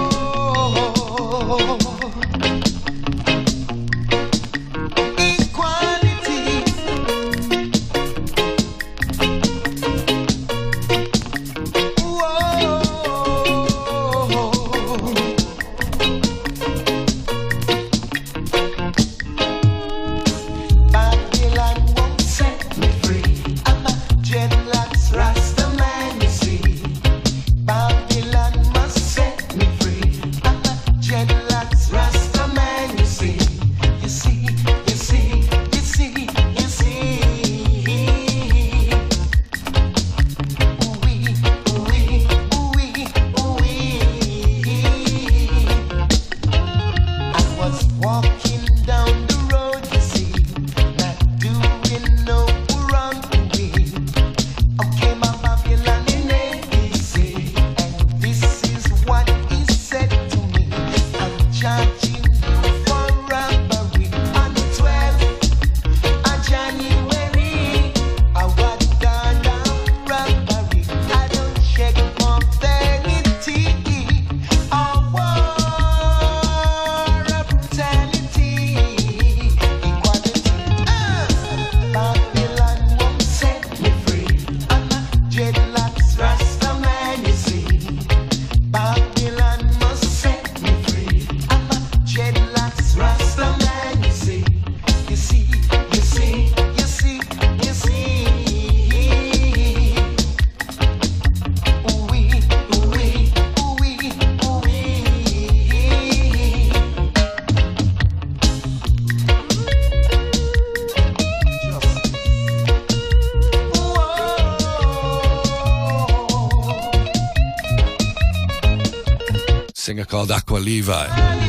Singer called Aqua Levi.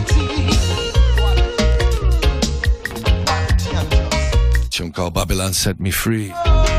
Tune called Babylon Set Me Free.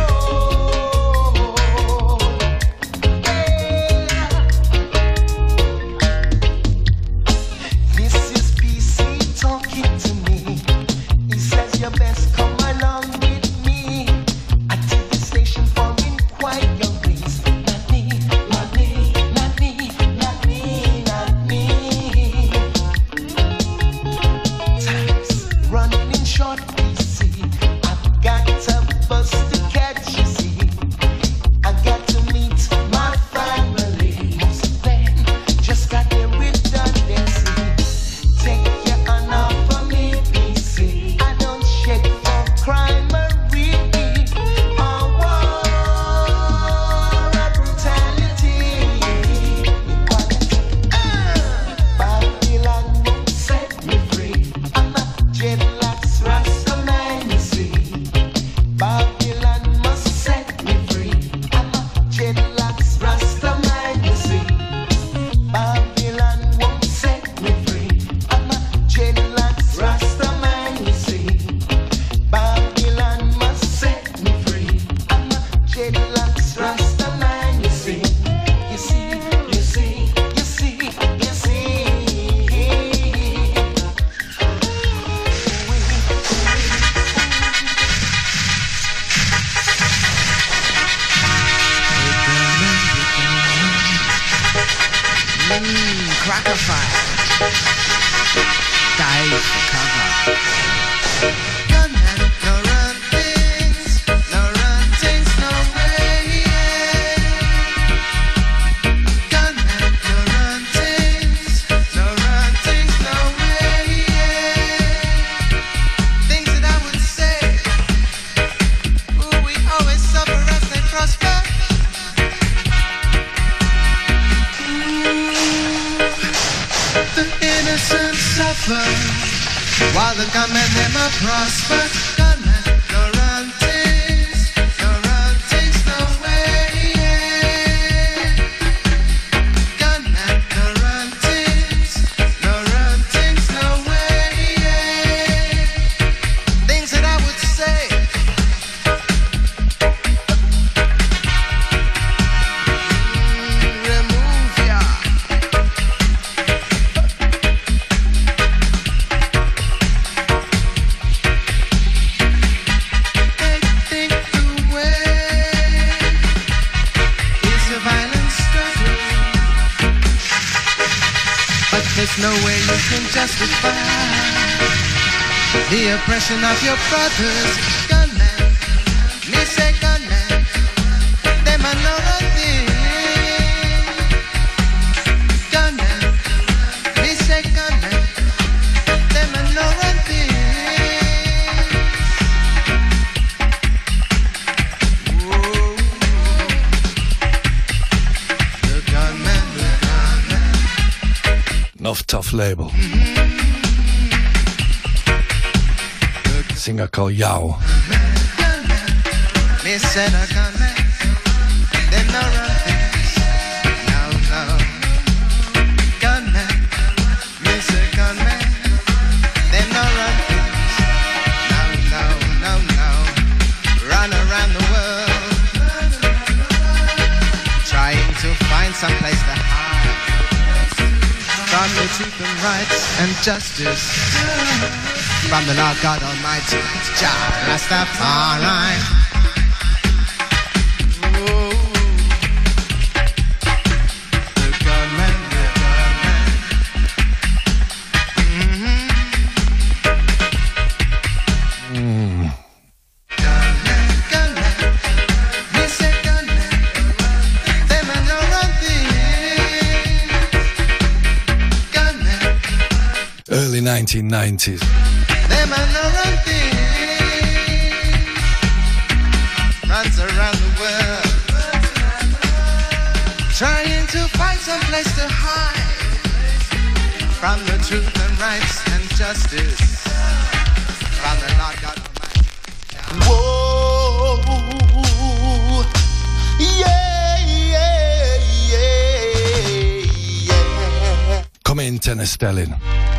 While the gunmen them a prosper, gunmen no run things, no run things no way. Gunmen no run things, no run things no way. Things that I would say. There's no way you can justify the oppression of your brothers. Gunman, me say gunman, them are no run thing. Gunman, me say gunman, them are no run thing. Whoa. The gunman, the gunman.
Enough tough label.
Mm-hmm.
Singer called Yao.
Me said a gunman, them no run things. No, no. Gunman, me say gunman, them no run things. No, no, no, no. Run around the world, trying to find some place to hide from the truth and rights and justice. From the Lord God Almighty, Jah Rastafari. Oh, the gunman, the gunman. Mm-hmm.
Mm.
Gunman, gunman. Me say gunman. Them a no run things. Gunman.
Early nineteen nineties.
Them a no run things. Runs around the world, trying to find some place to hide from the truth and rights and justice from the Lord God Almighty. Whoa, yeah, yeah, yeah, yeah.
Come in, Tenor Stelling.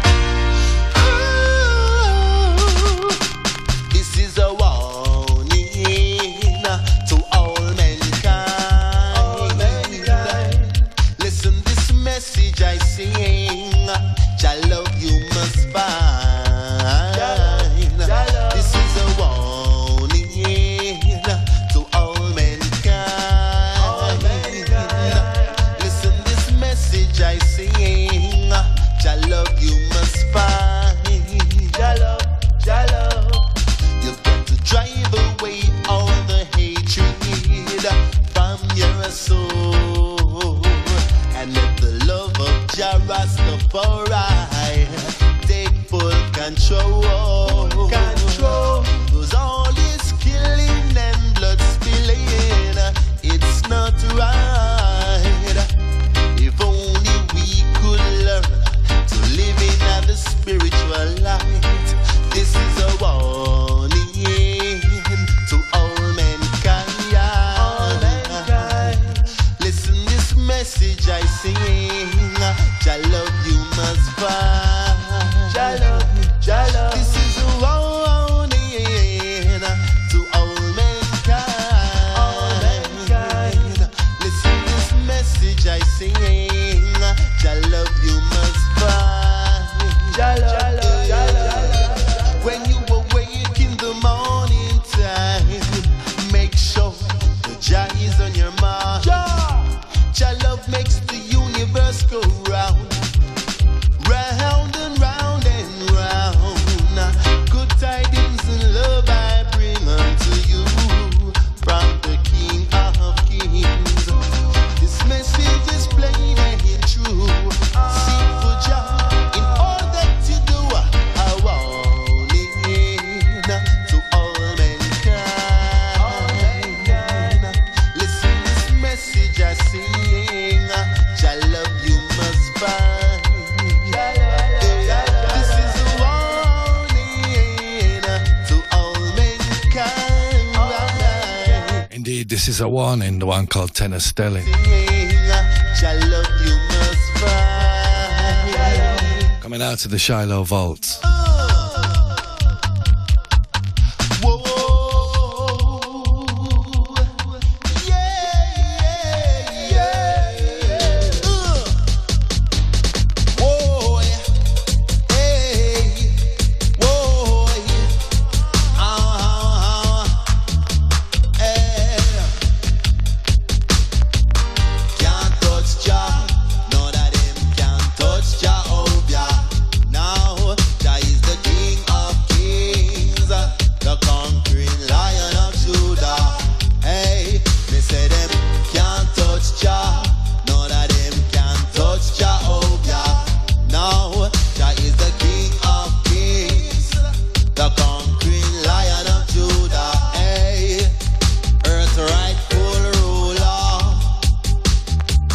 This is a warning to all mankind. All mankind. Listen, this message I sing, Jah love you must find. This is a warning to all mankind. All mankind. Listen, this message I sing, Jah love you must find. Jah love, Jah love. You've got to drive away all the hatred from your soul and let the love of Jah Rastafari take full control. Control. 'Cause all this killing and blood spilling, it's not right. If only we could learn to live in the spiritual light. This is a warning to all mankind. All mankind. Listen, this message I sing, Jah love you must find. Jah love, Jah love. This is a warning to all mankind. All mankind. Listen, this message I sing, Jah love you must find. Jah love, Jah love. When you awake in the morning time, make sure the Jah is on your mind. Jah love makes the universe go round, round and round and round. Good tidings and love I bring unto you from the King of Kings. This message is plain and true. Seek for Jah in all that you do. A warning to all mankind. Listen, this message I sing, Jah love you must find. This is a warning to all mankind.
Indeed, this is a warning, the one called Tenor Stelling.
Jah love you must find.
Coming out of the Shiloh Vaults.
Can't touch Jah, none of them can touch Jah. Oh,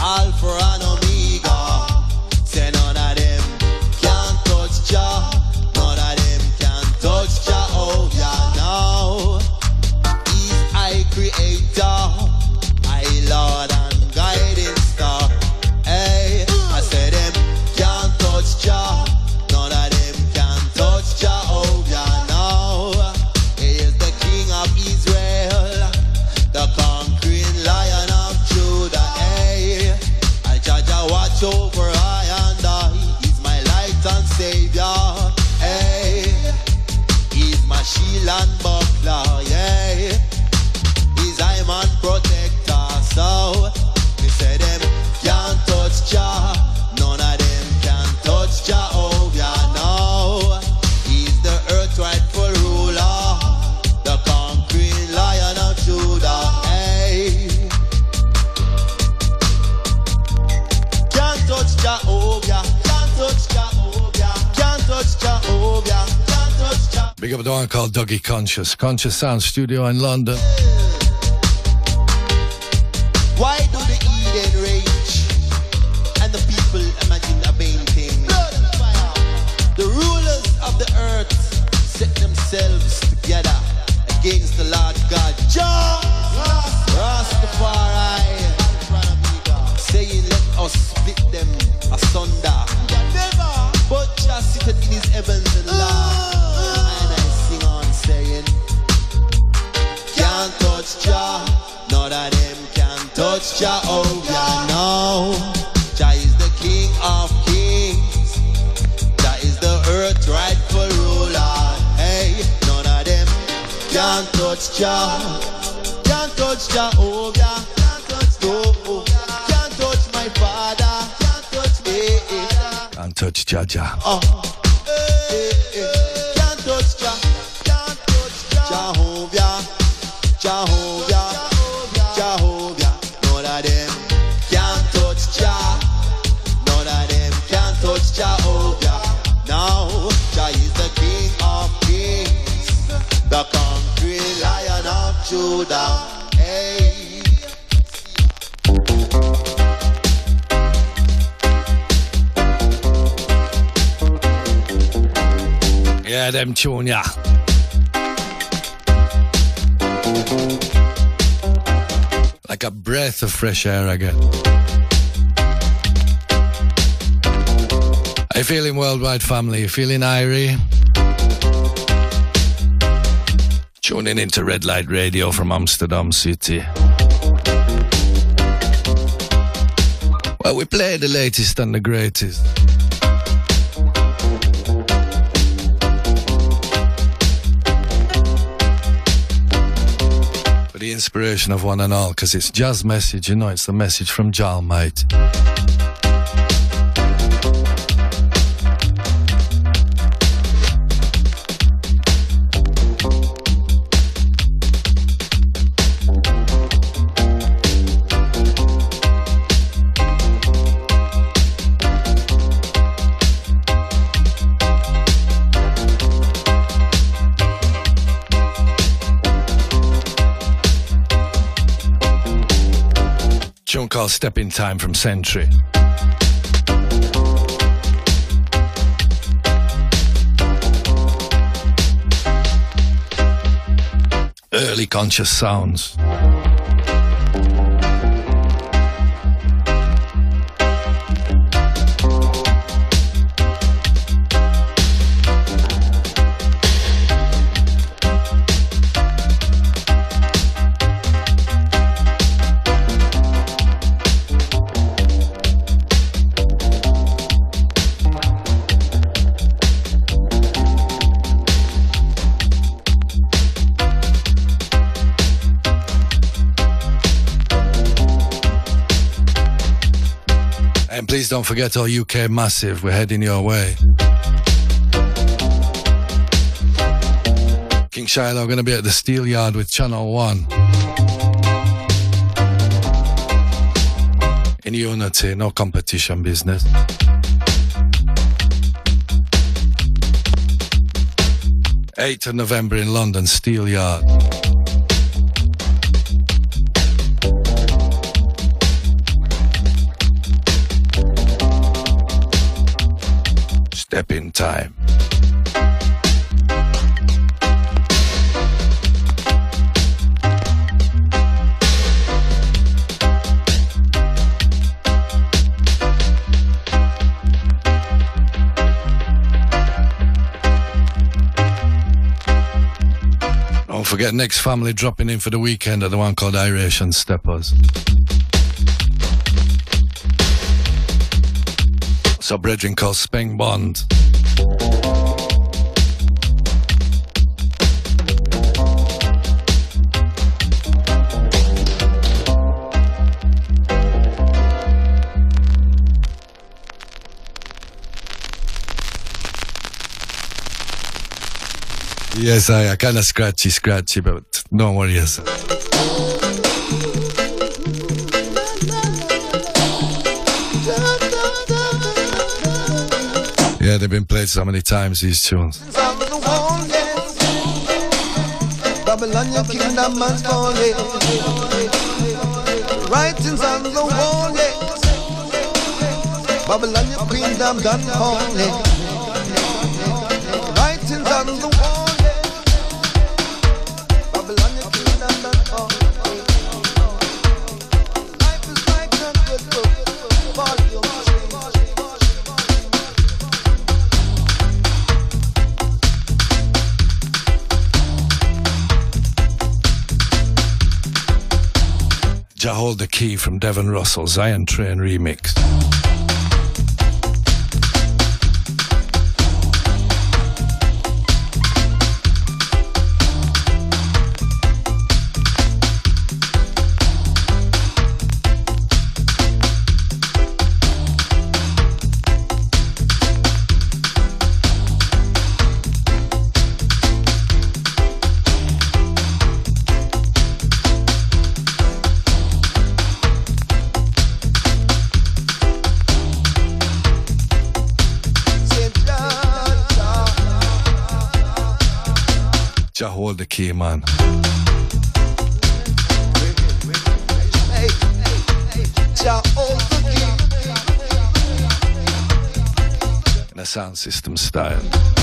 Alpha and Omega. Say none of them can touch Jah. None of them can touch Jehovah now. He's I creator, I Lord and guiding star. Hey, I say them can't touch Jah. None of them can touch Jehovah now. He is the King of Israel, the conquering Lion of Judah. Hey, I Jaja watch over I and I. He's my light and savior. Hey, he's my shield and buckler. Yeah, he's I man protector. So me say them can't touch Jah. None of them can touch Jehovah now. He's the earth's rightful ruler, the conquering Lion of Judah. Hey, can't touch Jehovah. Can't touch Jehovah. Can't touch Jehovah. Can't touch Jehovah.
Big up the one called Dougie Conscious. Conscious Sound Studio in London.
Why do the Eden rage and the people imagine a vain thing? The rulers of the earth set themselves together against the Lord God. Jah Rastafari saying let us split them asunder. But Jah sitteth in his heavens and laugh. And I sing on saying, can't touch Jah. None of them can touch Jehovah now. Jah is the King of kings. Jah is the earth rightful ruler. Hey, none of them can touch Jah. Can't touch Jehovah. No, can't touch my Father. Can't touch me.
Can't touch Jaja.
Oh, hey, hey. Can't touch Jah. Can't touch Jehovah. Jehovah. Jehovah. None of them can touch Jah. None of them can touch Jehovah. Now Jah is the King of kings, the conquering Lion of Judah. Hey.
Yeah, them tune, yeah. Like a breath of fresh air again. Are you feeling worldwide, family? You feeling irie? Tuning into Red Light Radio from Amsterdam City. Well, we play the latest and the greatest. For the inspiration of one and all, because it's Jah's message, you know, it's the message from Jah Almighty. Tune called Step in Time from Century. Early conscious sounds. And please don't forget our U K Massive, we're heading your way. King Shiloh going to be at the Steel Yard with Channel one. In unity, no competition business. eighth of November in London, Steel Yard. Step in time. Don't forget, next family dropping in for the weekend are the one called Iration Steppers. So brethren called Speng Bond. Yes, I, I kind of scratchy, scratchy, but don't worry yourself. Yeah, they've been played so many times, these tunes.
Babylonian kingdom must fall, writings on the wall, yes. Babylonian kingdom done falling. Writings on the wall, yes. Babylonian kingdom done falling. Life is like a good book, volume
Jah Hold the Key from Devon Russell, Zion Train remix. Jah Hold the Key, man.
Hey, hey, hey, Jah hold the key.
In a sound system style.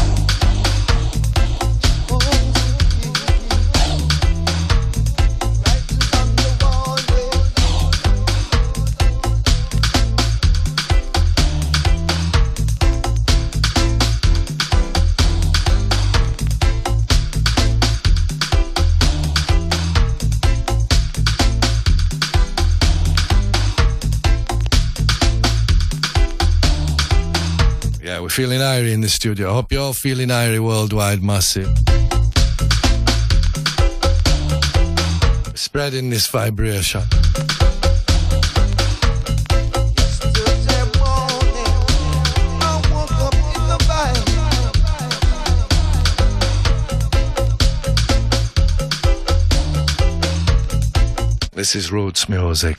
Yeah, we're feeling irie in the studio. I hope you're all feeling irie worldwide, massive. Spreading this vibration.
Yesterday morning, I woke up in the valley.
This is roots music.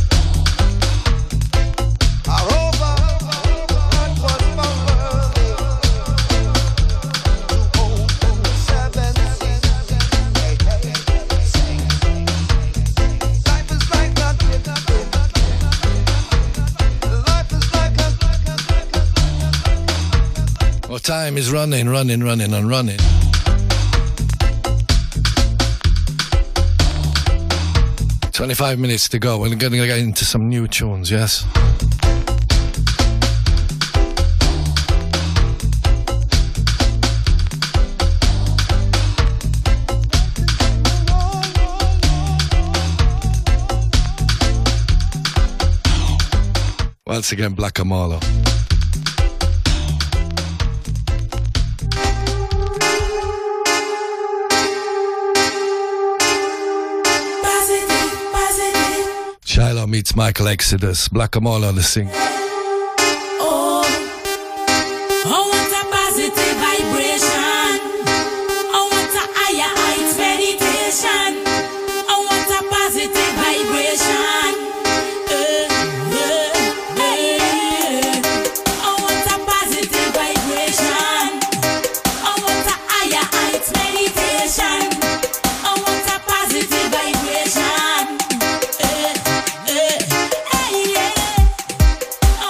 Well, time is running, running, running, and running. twenty-five minutes to go. We're going to get into some new tunes, yes? Once again, Black Amalo. Shiloh meets Michael Exodus, Black Amalo the sing.
Oh, oh, what a positive vibration. Oh, what a higher heights meditation. Oh, what a positive vibration. Uh, uh, uh. Oh, what a positive vibration. Oh, what a higher heights meditation. Oh, what a positive vibration. Uh, uh, hey, yeah.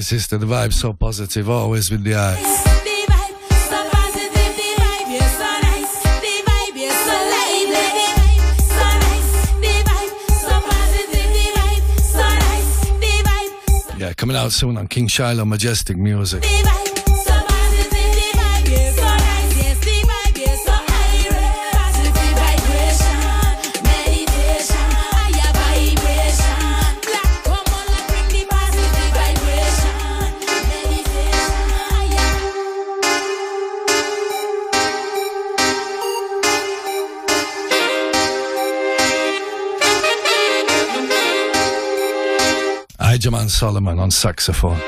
sister, the vibe's so positive, always with the eye.
The vibe, so positive. The vibe, yeah, so nice. The vibe, yeah, so lively. The vibe, so nice. The vibe, so positive. The vibe, so nice. The vibe,
Yeah, coming out soon on King Shiloh Majestic Music.
the vibe, so positive. The vibe, yeah, so nice. Yes, the vibe, yeah, so irate. Positive vibration, meditation, higher vibration. Black woman, like bring the positive vibration, meditation, higher.
Ijaman Solomon on saxophone.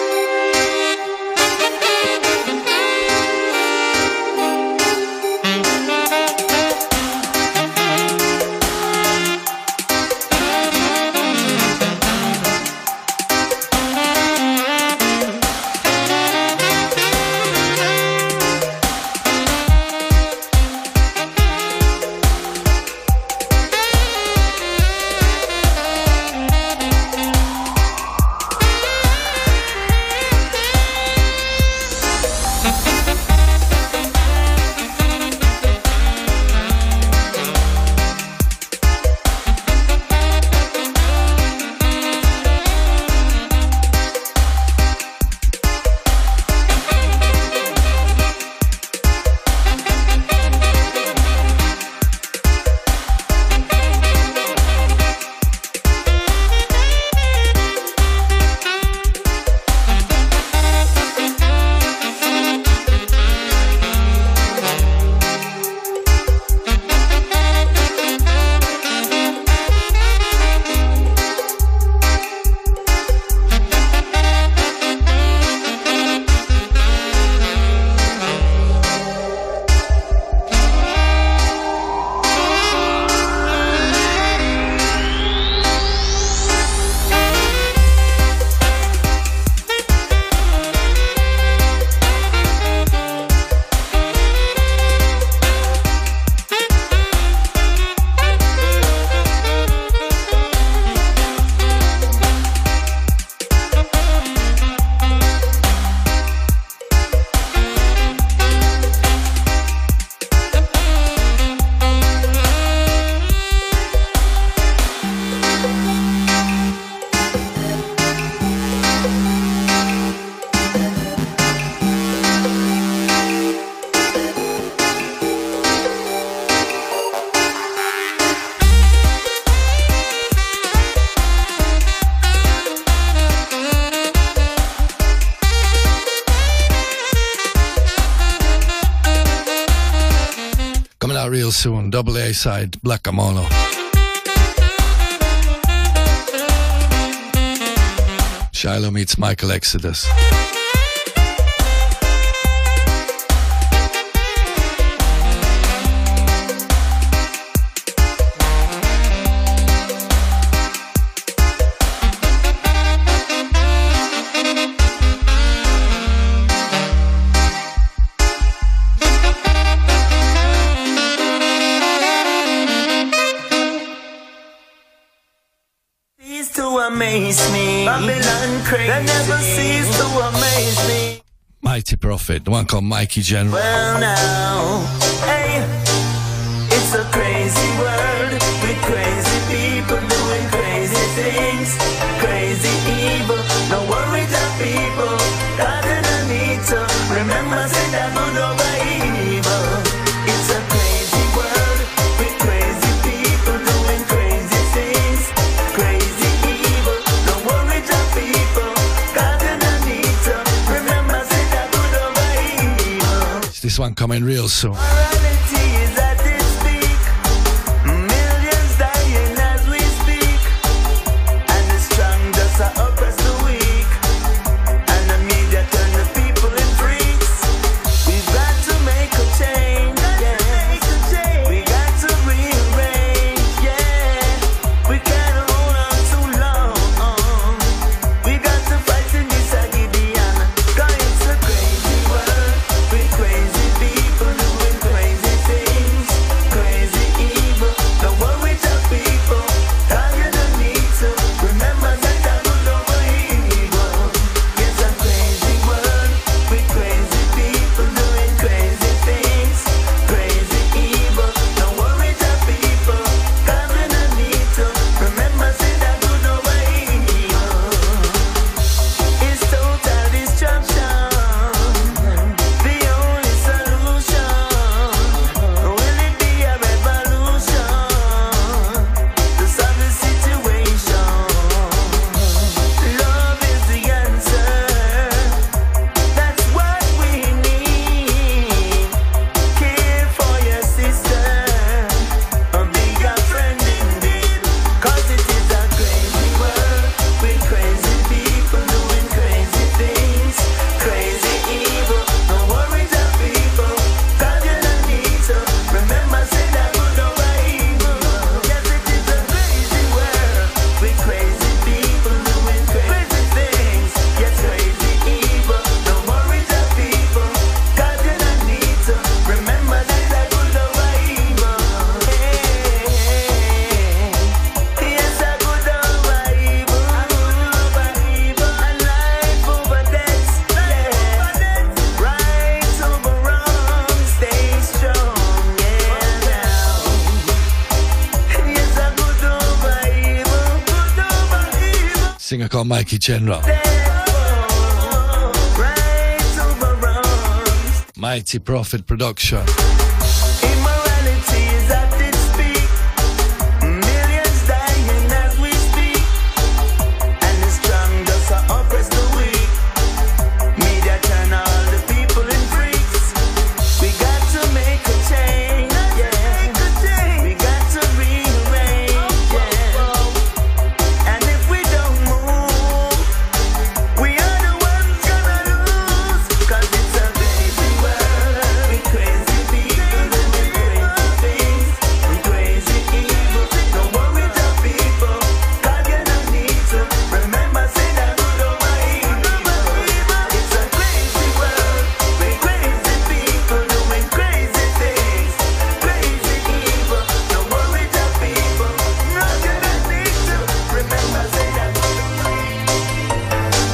Real soon, double A side, Black Amolo. Shiloh meets Michael Exodus.
Amaze me, Babylon crazy. They never cease to amaze me.
Mighty Prophet, the one called Mikey General.
Well now, hey, it's a crazy world with crazy people doing crazy things, crazy evil. No worry, the people, God and need to remember say that good over evil. It's a crazy world with crazy people doing crazy things, crazy.
This one coming real soon.
Morality is at its peak. Millions dying as we speak. And the strong just oppress the weak. And the media turn the people in freaks. We've got to make a change. Yeah. We got to rearrange. Yeah. We can't hold on too long. We got to fight in this Gideon. Cause it's a crazy world. We're crazy. People doing crazy
Singer called Mikey Chenra. Mighty Prophet Production.
Immorality is at its peak. Millions dying as we speak. And the strong just oppress the weak. Media turn all the people in freaks. We got to make a change, yeah. We got to rearrange, yeah. And if we don't move, we are the ones gonna lose. Cause it's a crazy world. We crazy people doing crazy things. We crazy evil. Don't worry the people. God, you don't need to remember, say that good over evil. It's a crazy world. We crazy people doing crazy things. Crazy evil. Don't worry the people. God, you don't need to remember, say that good over evil.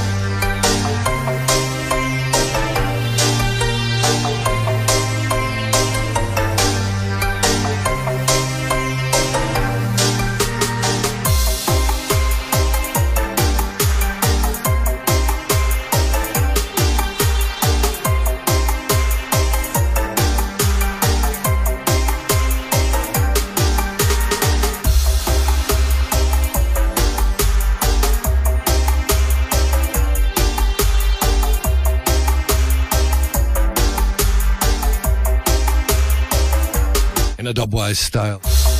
In a dubwise style.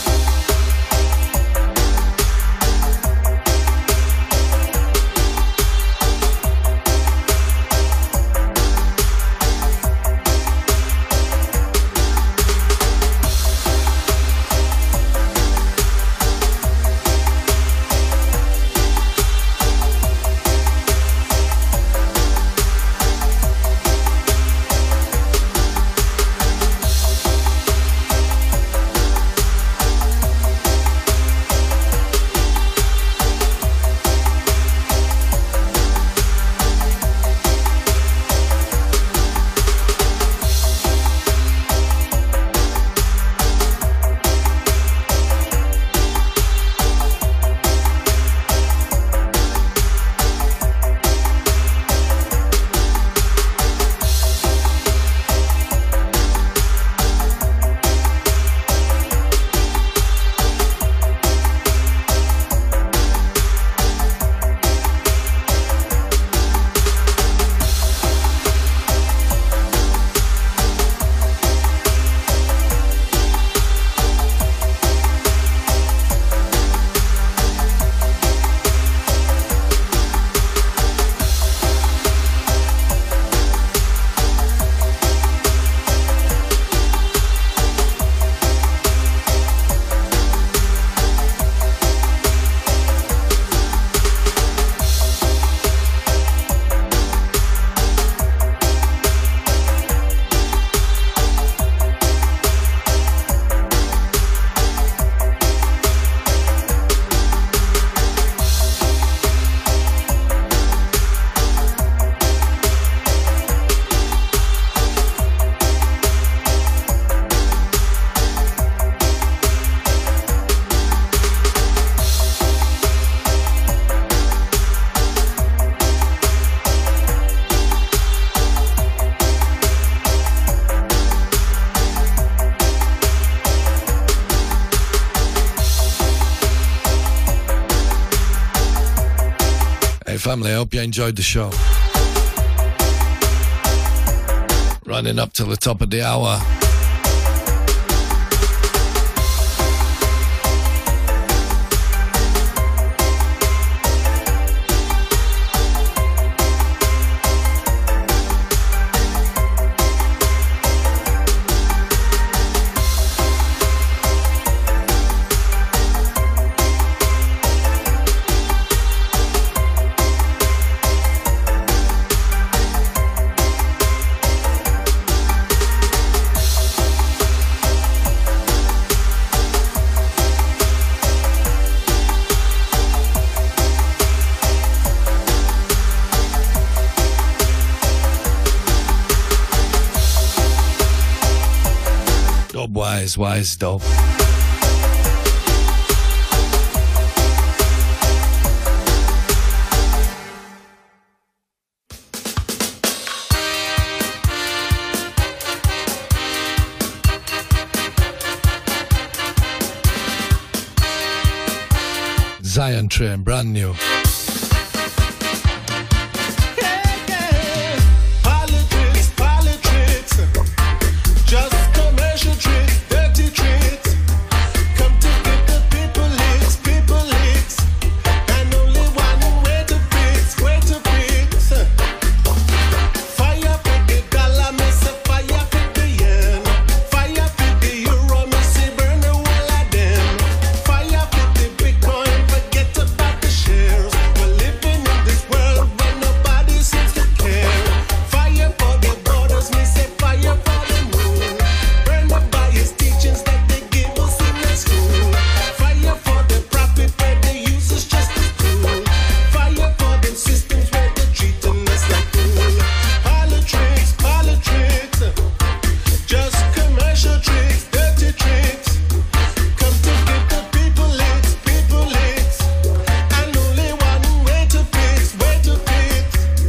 Family, I hope you enjoyed the show. Running up till the top of the hour. Wise, wise, dope. Zion Train, brand new.
Politics, politics, just commercial tricks, dirty tricks. Come to give the people licks, people licks, and only one way to fix, way to fix. Fire for the dollar, me say fire for the yen. Fire for the euro, me say burn the whole of them. Fire for the Bitcoin, forget about the shares. We're living in this world where nobody seems to care. Fire for the borders, me say fire for the moon. Burn the bias teachings that they give us in the school. Fire for the profit where they use us just as cool. Fire for them systems where they're treating us like fool. Politics, politics, just commercial tricks, dirty tricks. Come to give the people licks, people licks, and only one way to fix, way to fix.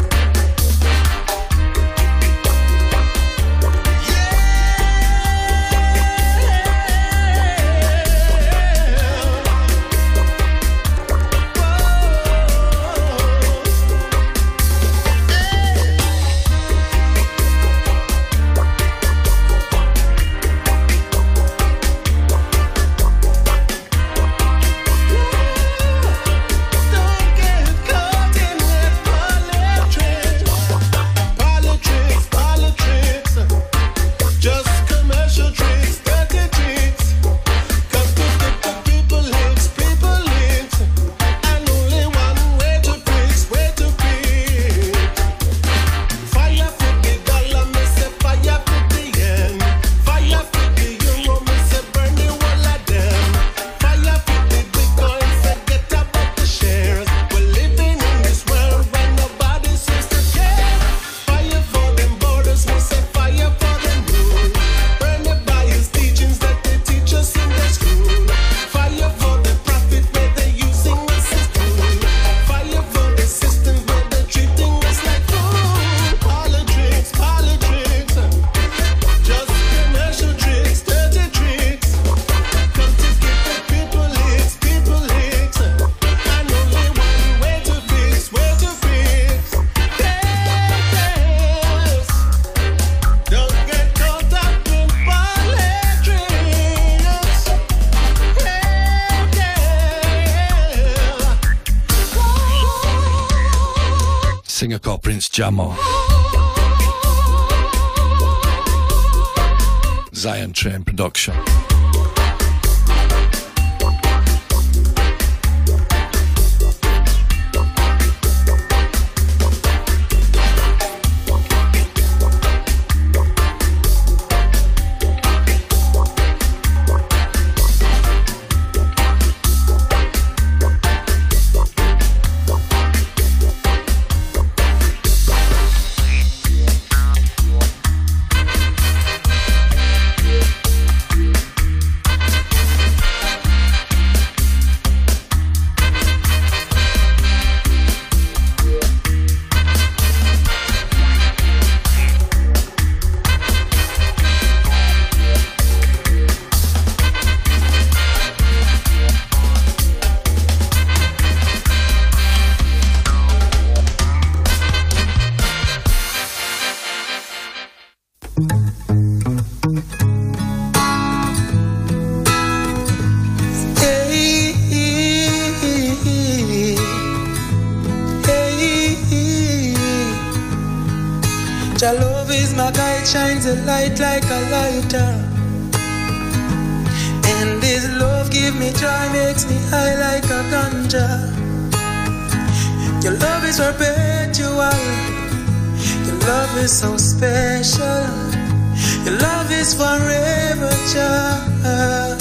Politics, politics, just commercial tricks, dirty tricks. Come to give the people licks, people licks, and only one way to fix, way to fix. Fire for the dollar, me say fire for the yen. Fire for the euro, me say burn the whole of them. Fire for the Bitcoin, forget about the shares. We're living in this world where nobody seems to care. Fire for them borders, we say fire for them rule. Burn the bias teachings that they teach us in the school. Fire for the profit where they're using us as tool. Fire for the systems where they're treating us like fool. Politics, politics, just commercial tricks, dirty tricks. Come to give the people licks, people licks, and only one way to fix, way to fix. Yes, don't get caught up in politics.
Singer called Prince Jamo. Zion Train production.
Your love is my guide, shines a light like a lighter. And this love give me joy, makes me high like a ganja. Your love is perpetual. Your love is so special. Your love is forever, child.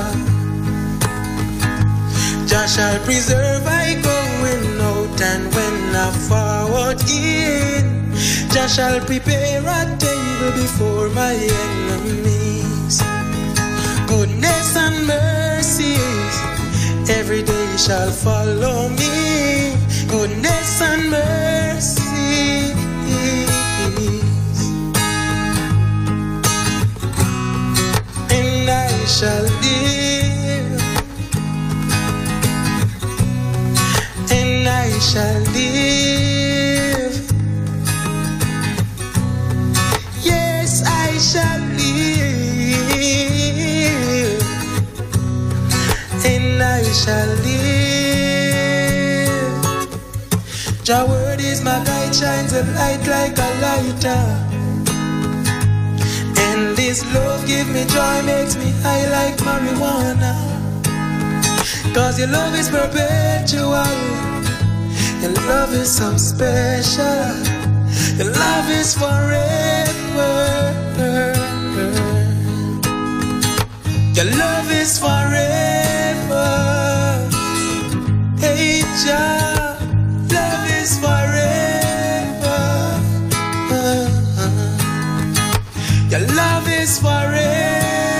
Jah shall preserve I going out and when I forward in. Jah shall prepare a table before my enemies. Goodness and mercies every day shall follow me. Goodness and mercies, and I shall live shall live. Yes, I shall live, and I shall live. Your word is my guide, shines a light like a lighter. And this love give me joy, makes me high like marijuana. Cause your love is perpetual, your love is so special, your love is forever. Your love is forever. Hey, Jah, love is forever. Your love is forever.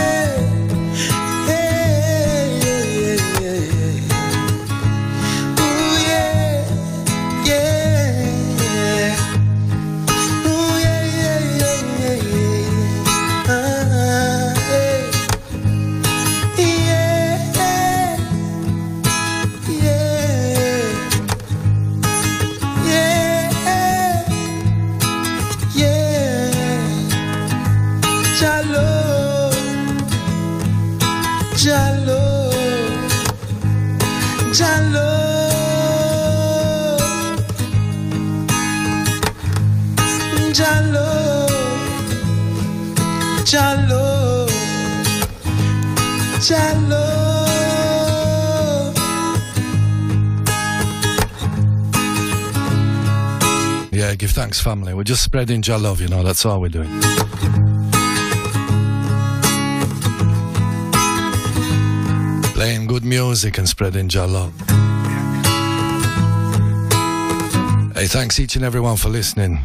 Jalo, Jalo.
Yeah, give thanks, family. We're just spreading Jah love, you know, that's all we're doing. Playing good music and spreading Jah love. Hey, thanks each and everyone for listening.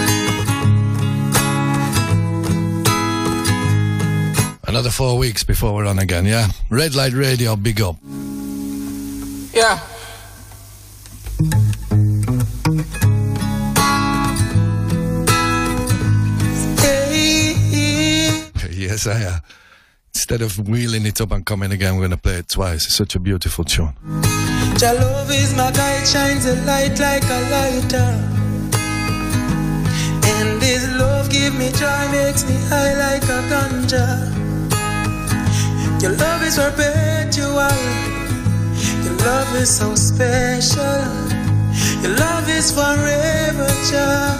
Another four weeks before we're on again, yeah? Red Light Radio, big up.
Yeah.
Yes, I am. Instead of wheeling it up and coming again, we're going to play it twice. It's such a beautiful tune.
Your love is my guide, shines a light like a lighter. And this love give me joy, makes me high like a ganja. Your love is perpetual, your love is so special, your love is forever, Jah.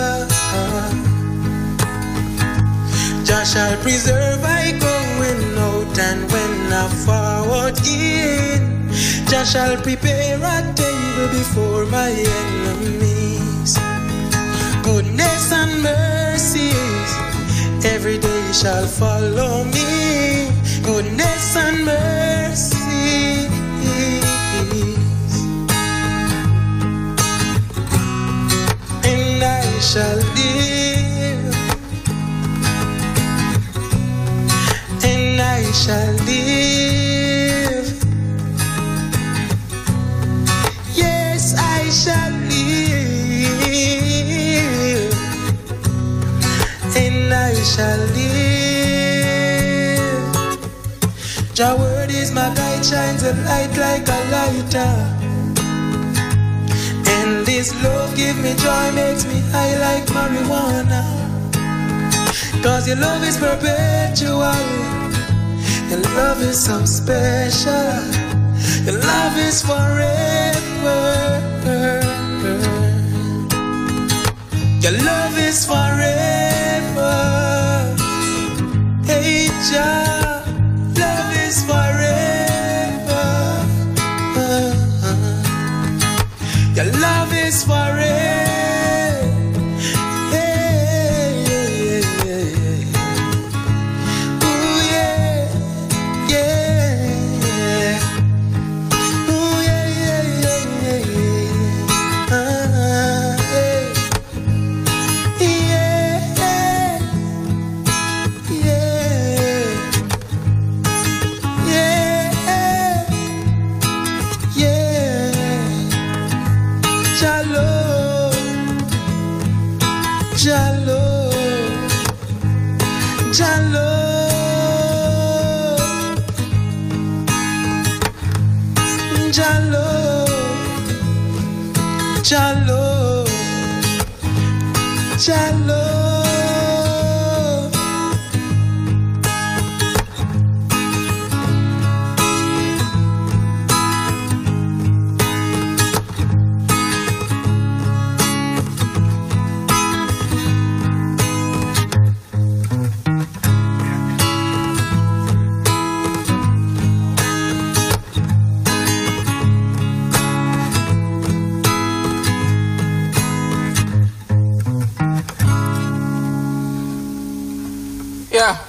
Jah shall preserve I going out and when I forward in. Jah shall prepare a table before my enemies. Goodness and mercies every day shall follow me. Goodness and mercy, and I shall live, and I shall live. Yes, I shall live, and I shall live. Your word is my guide, shines a light like a lighter. And this love give me joy, makes me high like marijuana. Cause your love is perpetual, your love is so special, your love is forever. Your love is forever. Hey, Jah, love is forever. Your love is forever. Hey, yeah, yeah, yeah. Ooh, yeah, yeah. Ooh, yeah, yeah, yeah, yeah, yeah. Uh, hey. Yeah, yeah, yeah. Jalo, Jalo, Jalo, Jalo, Jah love, Jah love.
Yeah.